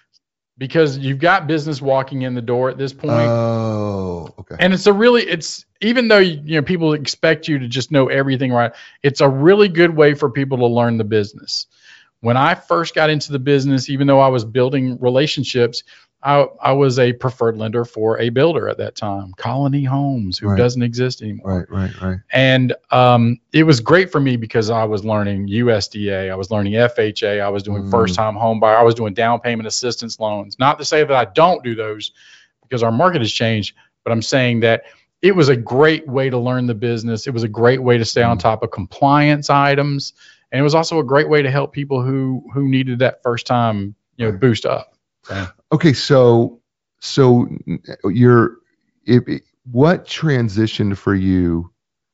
C: because you've got business walking in the door at this point.
A: Oh, okay.
C: And it's a really, it's, even though, you know, people expect you to just know everything, right? It's a really good way for people to learn the business. When I first got into the business, even though I was building relationships, I, I was a preferred lender for a builder at that time, Colony Homes, who
A: Right.
C: doesn't exist anymore.
A: Right, right, right.
C: And um, it was great for me because I was learning U S D A, I was learning F H A, I was doing
A: Mm.
C: first time home buyer, I was doing down payment assistance loans. Not to say that I don't do those because our market has changed, but I'm saying that it was a great way to learn the business. It was a great way to stay on
A: Mm.
C: top of compliance items. And it was also a great way to help people who who needed that first time, you know, boost up. So,
A: Okay, so so you're if, if- what transitioned for you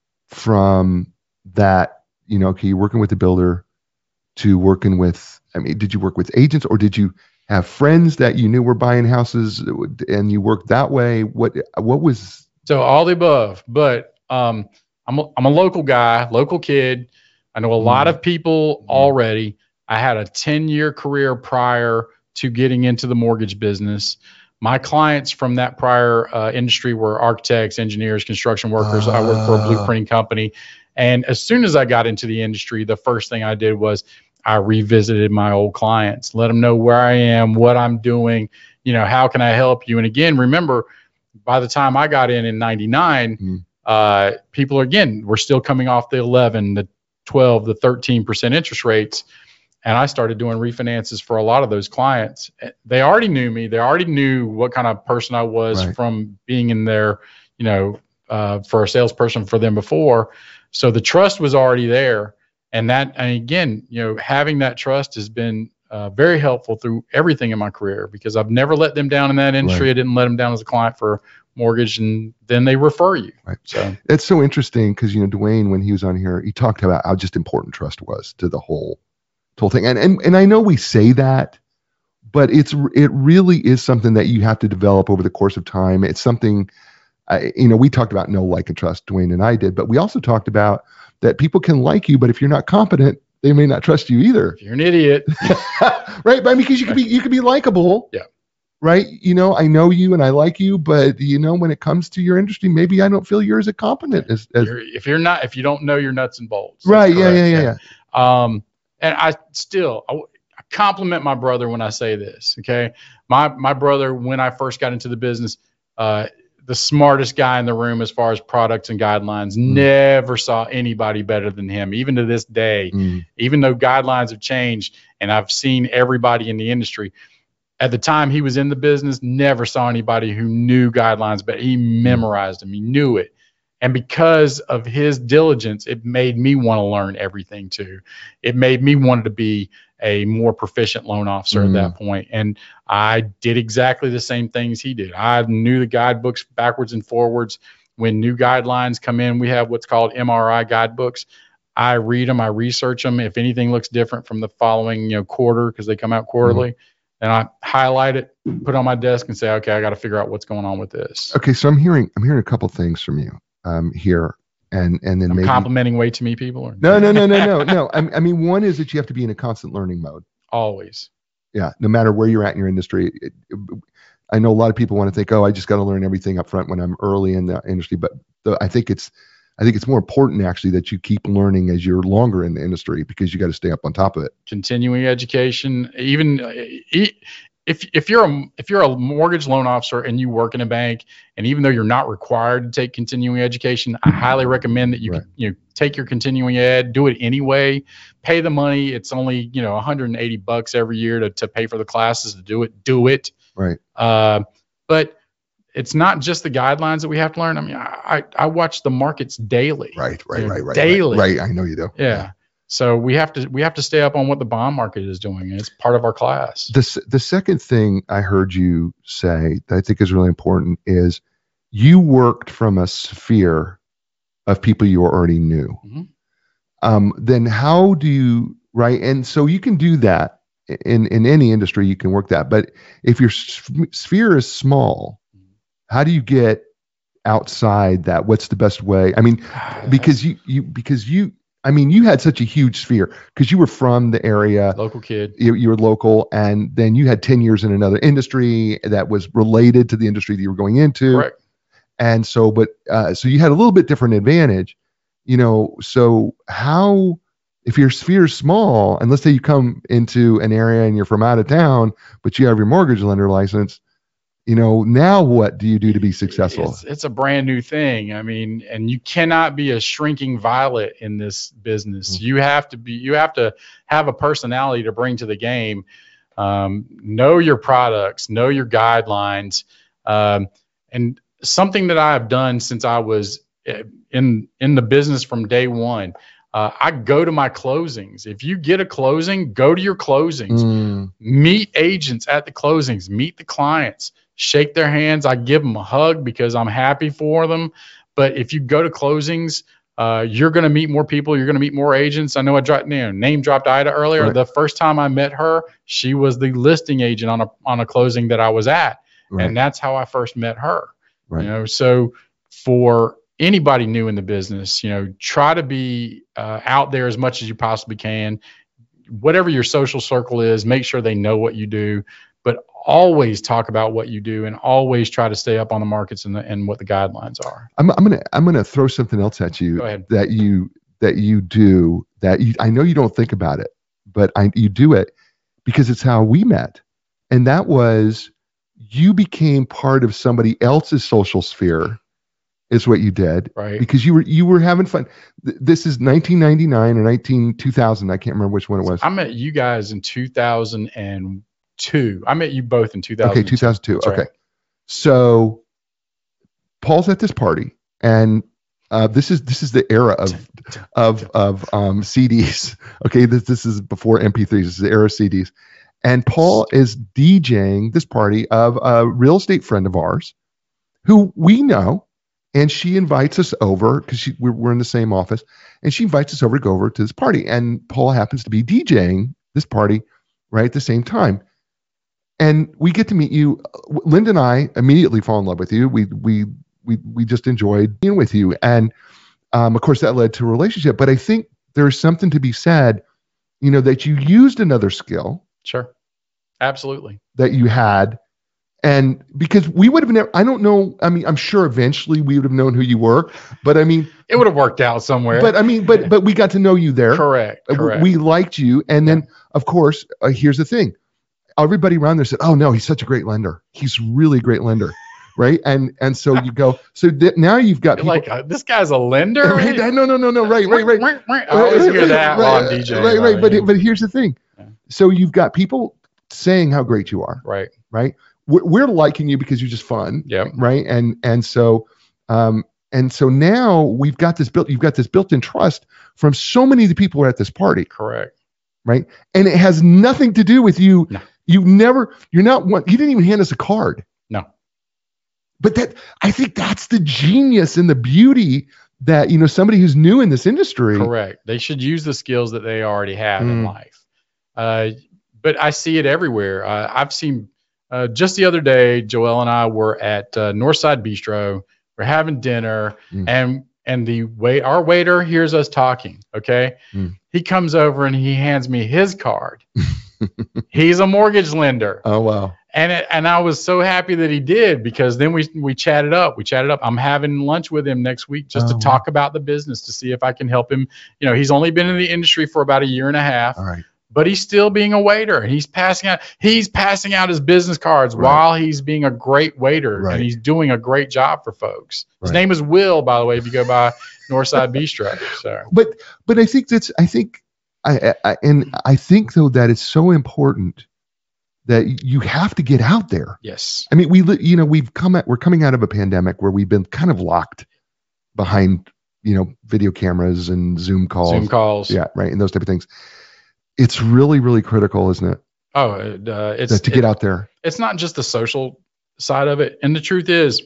A: from that, you know, okay, you're working with the builder to working with, I mean, did you work with agents, or did you have friends that you knew were buying houses and you worked that way? What what was
C: so all the above, but um, I'm a, I'm a local guy, local kid. I know a lot
A: Mm.
C: of people
A: Mm.
C: already. I had a ten year career prior to getting into the mortgage business. My clients from that prior uh, industry were architects, engineers, construction workers. I worked for a
A: Ah.
C: blueprinting company. And as soon as I got into the industry, the first thing I did was I revisited my old clients, let them know where I am, what I'm doing, you know, how can I help you? And again, remember, by the time I got in in ninety-nine,
A: Mm.
C: uh, people, again, were still coming off the eleven, the twelve, the thirteen percent interest rates. And I started doing refinances for a lot of those clients. They already knew me. They already knew what kind of person I was
A: Right.
C: from being in there, you know, uh, for a salesperson for them before. So the trust was already there. And that, and again, you know, having that trust has been uh, very helpful through everything in my career because I've never let them down in that industry.
A: Right.
C: I didn't let them down as a client for mortgage, and then they refer you.
A: Right.
C: So
A: That's so interesting because, you know, Dwayne, when he was on here, he talked about how just important trust was to the whole, the whole thing. And, and, and I know we say that, but it's, it really is something that you have to develop over the course of time. It's something, I, you know, we talked about know, like, and trust, Dwayne and I did, but we also talked about that people can like you, but if you're not competent, they may not trust you either.
C: if you're an idiot,
A: Right. But I mean, because you could be, you could be likable.
C: Yeah.
A: Right. You know, I know you and I like you, but you know, when it comes to your industry, maybe I don't feel you're as competent as, as
C: you're, if you're not, if you don't know your nuts and bolts. That's
A: right. Yeah,
C: correct.
A: yeah. Yeah. Yeah.
C: Um, and I still I, I compliment my brother when I say this. Okay, my my brother, when I first got into the business, uh, the smartest guy in the room as far as products and guidelines.
A: Mm.
C: Never saw anybody better than him. Even to this day,
A: Mm.
C: even though guidelines have changed, and I've seen everybody in the industry. At the time he was in the business, never saw anybody who knew guidelines, but he memorized them. He knew it. And because of his diligence, it made me want to learn everything too. It made me want to be a more proficient loan officer
A: Mm.
C: at that point. And I did exactly the same things he did. I knew the guidebooks backwards and forwards. When new guidelines come in, we have what's called M R I guidebooks. I read them, I research them. If anything looks different from the following, you know, quarter, because they come out quarterly, mm-hmm. then I highlight it, put it on my desk, and say, okay, I got to figure out what's going on with this.
A: Okay, so I'm hearing I'm hearing a couple things from you um, here, and and then
C: I'm
A: maybe
C: complimenting way too many people. Or
A: no, no, no, no, no, no. I, I mean, one is that you have to be in a constant learning mode.
C: Always.
A: Yeah, no matter where you're at in your industry. It, it, I know a lot of people want to think, oh, I just got to learn everything up front when I'm early in the industry, but the, I think it's I think it's more important actually that you keep learning as you're longer in the industry, because you got to stay up on top of it.
C: Continuing education, even if if you're a if you're a mortgage loan officer and you work in a bank, and even though you're not required to take continuing education, I highly recommend that you right. you know take your continuing ed, do it anyway, pay the money. It's only you know one hundred eighty bucks every year to to pay for the classes to do it. Do it.
A: Right.
C: Uh, but it's not just the guidelines that we have to learn. I mean, I I watch the markets daily.
A: Right, right,
C: you know,
A: right, right.
C: Daily.
A: Right, right. I know you do.
C: Yeah. yeah. So we have to we have to stay up on what the bond market is doing. It's part of our class.
A: The the second thing I heard you say that I think is really important is you worked from a sphere of people you already knew. Mm-hmm. Um, then how do you right? And so you can do that. In, in any industry, you can work that. But if your sphere is small, how do you get outside that? What's the best way? I mean, because you, you because you, I mean, you had such a huge sphere because you were from the area.
C: Local kid.
A: You, you were local. And then you had ten years in another industry that was related to the industry that you were going into.
C: Correct.
A: And so, but, uh, so you had a little bit different advantage, you know, so how, if your sphere is small, and let's say you come into an area and you're from out of town, but you have your mortgage lender license, you know, now what do you do to be successful?
C: It's, it's a brand new thing. I mean, and you cannot be a shrinking violet in this business. Mm-hmm. You have to be, you have to have a personality to bring to the game. Um, know your products, know your guidelines. Um, and something that I have done since I was in, in the business from day one, Uh, I go to my closings. If you get a closing, go to your closings. Mm. Meet agents at the closings. Meet the clients. Shake their hands. I give them a hug because I'm happy for them. But if you go to closings, uh, you're going to meet more people. You're going to meet more agents. I know I dropped, you know, name dropped Ida earlier. Right. The first time I met her, she was the listing agent on a on a closing that I was at, right. and that's how I first met her. Right. You know, so for anybody new in the business, you know, try to be uh, out there as much as you possibly can. Whatever your social circle is, make sure they know what you do, but always talk about what you do and always try to stay up on the markets and, the, and what the guidelines are.
A: I'm, I'm gonna I'm gonna throw something else at you that you that you do that you, I know you don't think about it, but I you do it because it's how we met, and that was you became part of somebody else's social sphere. Is what you did,
C: right?
A: Because you were you were having fun. Th- this is nineteen ninety-nine or nineteen two thousand. I can't remember which one it was.
C: I met you guys in two thousand two. I met you both in two thousand two.
A: Okay, two thousand two.
C: That's
A: okay,
C: right.
A: So Paul's at this party, and uh, this is this is the era of of of um, C Ds. Okay, this this is before M P threes. This is the era of C Ds, and Paul is DJing this party of a real estate friend of ours, who we know. And she invites us over because we're, we're in the same office, and she invites us over to go over to this party. And Paul happens to be DJing this party right at the same time. And we get to meet you. Linda and I immediately fall in love with you. We we we we just enjoyed being with you, and um, of course that led to a relationship. But I think there's something to be said, you know, that you used another skill.
C: Sure, absolutely.
A: That you had. And because we would have never, I don't know. I mean, I'm sure eventually we would have known who you were, but I mean,
C: it would have worked out somewhere.
A: But I mean, but but we got to know you there.
C: Correct. Correct.
A: We liked you, and then of course, uh, here's the thing: everybody around there said, "Oh no, he's such a great lender. He's really a great lender." Right. And and so you go, so th- now you've got
C: people, like, uh, this guy's a lender.
A: Right? No, no, no, no. Right, right, right.
C: I always hear that
A: right,
C: while I'm DJing.
A: Right, right. But but here's the thing: yeah. So you've got people saying how great you are.
C: Right.
A: Right. We're liking you because you're just fun,
C: yeah,
A: right? And and so um and so now we've got this built. You've got this built-in trust from so many of the people who are at this party.
C: Correct,
A: right? And it has nothing to do with you.
C: No.
A: You never. You're not one. You didn't even hand us a card.
C: No.
A: But that I think that's the genius and the beauty that, you know, somebody who's new in this industry.
C: Correct. They should use the skills that they already have
A: Mm.
C: in life. Uh, but I see it everywhere. Uh, I've seen uh, just the other day, Joel and I were at uh, Northside Bistro. We're having dinner,
A: Mm.
C: and and the wait our waiter hears us talking. Okay,
A: Mm.
C: he comes over and he hands me his card. He's a mortgage lender.
A: Oh, wow.
C: And it, and I was so happy that he did, because then we we chatted up. We chatted up. I'm having lunch with him next week just
A: Oh,
C: to
A: wow.
C: talk about the business, to see if I can help him. You know, he's only been in the industry for about a year and a half,
A: All right.
C: but he's still being a waiter, and he's passing out he's passing out his business cards
A: Right.
C: while he's being a great waiter,
A: Right.
C: and he's doing a great job for folks. His
A: Right.
C: name is Will, by the way, if you go by Northside Bistro. So
A: But, but I think that's, I think, I, I, and I think though that it's so important that you have to get out there.
C: yes,
A: I mean, we, li- you know, we've come at, we're coming out of a pandemic where we've been kind of locked behind, you know, video cameras and Zoom calls.
C: Zoom calls.
A: Yeah. Right. And those type of things. It's really, really critical, isn't it?
C: Oh, it, uh, it's
A: That to get out there.
C: it's not just the social side of it. And the truth is,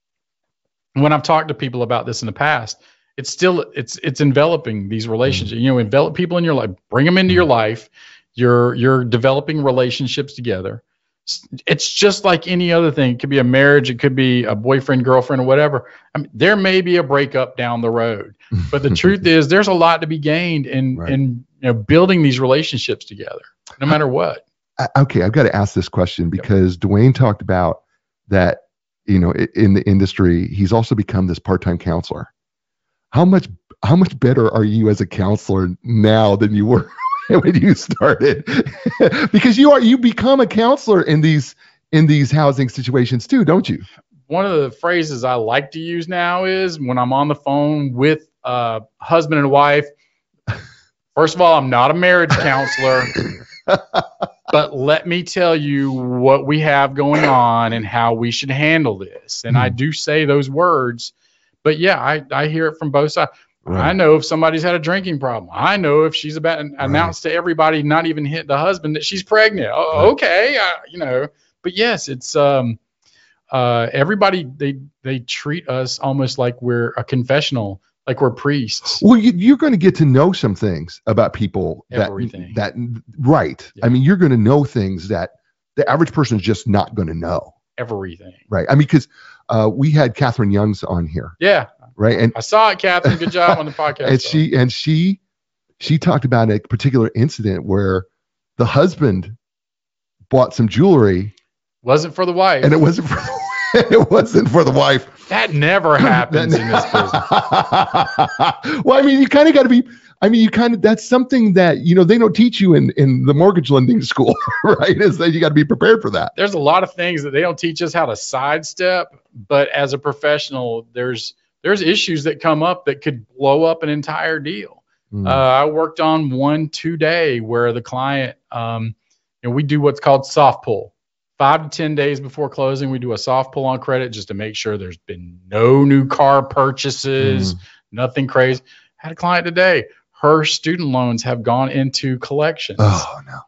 C: when I've talked to people about this in the past, it's still it's it's enveloping these relationships. You know, envelop people in your life, bring them into your life. You're you're developing relationships together. S- It's just like any other thing. It could be a marriage, it could be a boyfriend, girlfriend, or whatever. I mean, there may be a breakup down the road, but the truth is, there's a lot to be gained in
A: Right.
C: in you know building these relationships together, no matter what.
A: I, okay, I've got to ask this question because Dwayne talked about that, you know, i- in the industry, he's also become this part-time counselor. How much, how much better are you as a counselor now than you were when you started? Because you are, you become a counselor in these, in these housing situations too, don't you?
C: One of the phrases I like to use now is when I'm on the phone with a husband and wife. First of all, I'm not a marriage counselor, but let me tell you what we have going on and how we should handle this. And I do say those words, but yeah, I, I hear it from both sides. I know if somebody's had a drinking problem. I know if she's about to announce to everybody, not even hit the husband, that she's pregnant. Oh,
A: Right.
C: okay, uh, you know. But yes, it's um, uh, everybody. They they treat us almost like we're a confessional, like we're priests.
A: Well, you, you're going to get to know some things about people that,
C: Everything.
A: that, right.
C: Yeah.
A: I mean, you're going to know things that the average person is just not going to know.
C: Everything.
A: Right. I mean, because uh, we had Catherine Youngs on here,
C: Yeah,
A: right? And
C: I saw it, Catherine. Good job on the podcast.
A: and she and she she talked about a particular incident where the husband bought some jewelry
C: wasn't for the wife,
A: and it wasn't for it wasn't for the wife.
C: that never happens in this business.
A: Well, I mean, you kind of got to be. I mean, you kind of that's something that you know they don't teach you in in the mortgage lending school, right? Is that you got to be prepared for that.
C: There's a lot of things that they don't teach us how to sidestep, but as a professional, there's there's issues that come up that could blow up an entire deal.
A: Mm.
C: Uh, I worked on one today where the client, um, you know, we do what's called soft pull. Five to ten days before closing, we do a soft pull on credit just to make sure there's been no new car purchases, nothing crazy. Had a client today. Her student loans have gone into collections.
A: Oh no.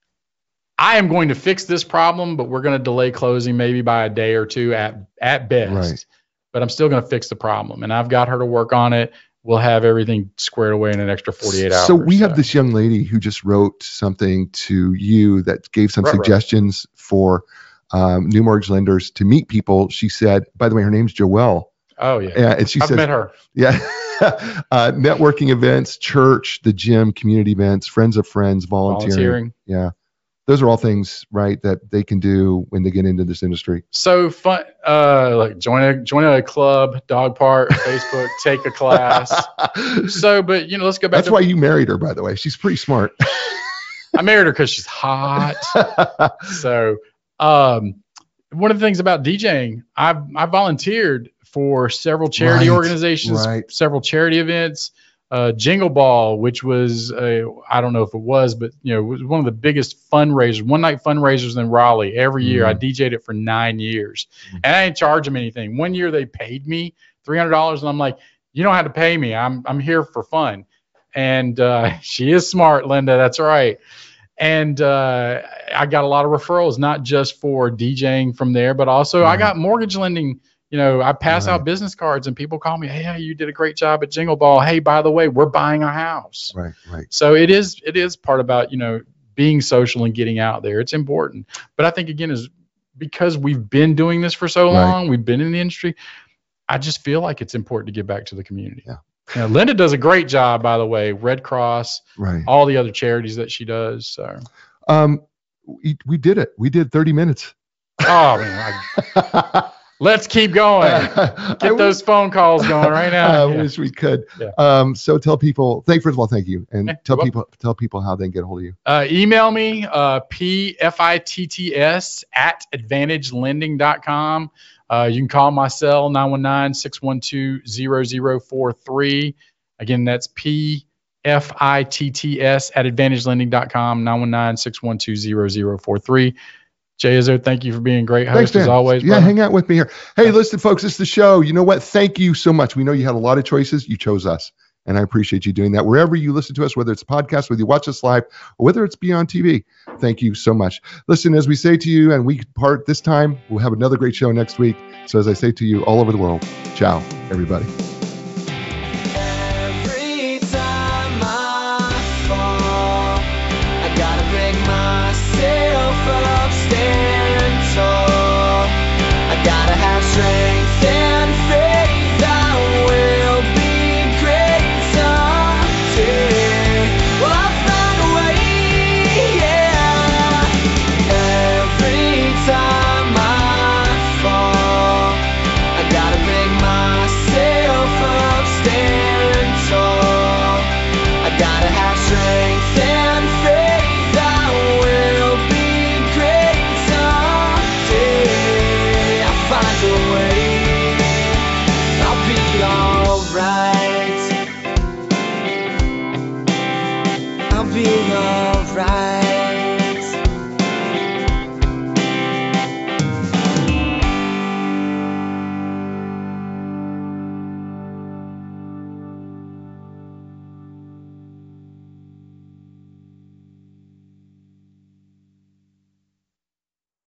C: I am going to fix this problem, but we're going to delay closing maybe by a day or two at at best.
A: Right.
C: But I'm still going to fix the problem, and I've got her to work on it. We'll have everything squared away in an extra forty-eight hours.
A: So we have this young lady who just wrote something to you that gave some
C: Right, right.
A: suggestions for um, new mortgage lenders to meet people. She said, by the way, her name's Joelle.
C: Oh yeah,
A: Yeah, and she
C: I've
A: says,
C: met her.
A: yeah, uh, networking events, church, the gym, community events, friends of friends, volunteering.
C: Volunteering.
A: Yeah, those are all things, right, that they can do when they get into this industry.
C: So fun, uh, like join a join a club, dog park, Facebook, take a class. So, but you know, let's go back.
A: That's
C: to,
A: why you married her, by the way. She's pretty smart.
C: I married her because she's hot. So, um, one of the things about DJing, I've I volunteered for several charity
A: Right,
C: organizations,
A: right.
C: several charity events. Uh, Jingle Ball, which was uh, I don't know if it was, but you know, it was one of the biggest fundraisers, one night fundraisers in Raleigh every year.
A: Mm.
C: I D J'd it for nine years, and I didn't charge them anything. One year they paid me three hundred dollars, and I'm like, you don't have to pay me. I'm I'm here for fun. And uh, she is smart, Linda. That's right. And uh, I got a lot of referrals, not just for DJing from there, but also I got mortgage lending You know, I pass
A: Right.
C: out business cards and people call me, hey, you did a great job at Jingle Ball. Hey, by the way, we're buying a house.
A: Right, right.
C: So it is it is part about, you know, being social and getting out there. It's important. But I think, again, is because we've been doing this for so
A: Right.
C: long, we've been in the industry, I just feel like it's important to give back to the community.
A: Yeah.
C: You know, Linda does a great job, by the way, Red Cross,
A: Right.
C: all the other charities that she does. So,
A: Um, we, we did it. We did thirty minutes.
C: oh, man, I, let's keep going.
A: I
C: Get those phone calls going right now.
A: I
C: Yeah.
A: wish we could.
C: Yeah.
A: Um, so tell people, thank, first of all, thank you. And
C: Yeah,
A: tell
C: you're
A: people, tell people how they can get a hold of you.
C: Uh, email me, uh, P F I T T S at advantage lending dot com. Uh, you can call my cell, nine one nine, six one two, zero zero four three. Again, that's P F I T T S at advantage lending dot com, nine one nine, six one two, zero zero four three. Jay Izzo, thank you for being a great host.
A: Thanks,
C: as
A: man.
C: always.
A: Yeah,
C: brother.
A: hang out with me here. Hey, listen, folks, it's the show. You know what? Thank you so much. We know you had a lot of choices. You chose us. And I appreciate you doing that. Wherever you listen to us, whether it's a podcast, whether you watch us live, or whether it's beyond T V, thank you so much. Listen, as we say to you, and we part this time, we'll have another great show next week. So as I say to you all over the world, ciao, everybody.
D: Every time I fall, I gotta pick myself up, stand tall. I gotta have strength.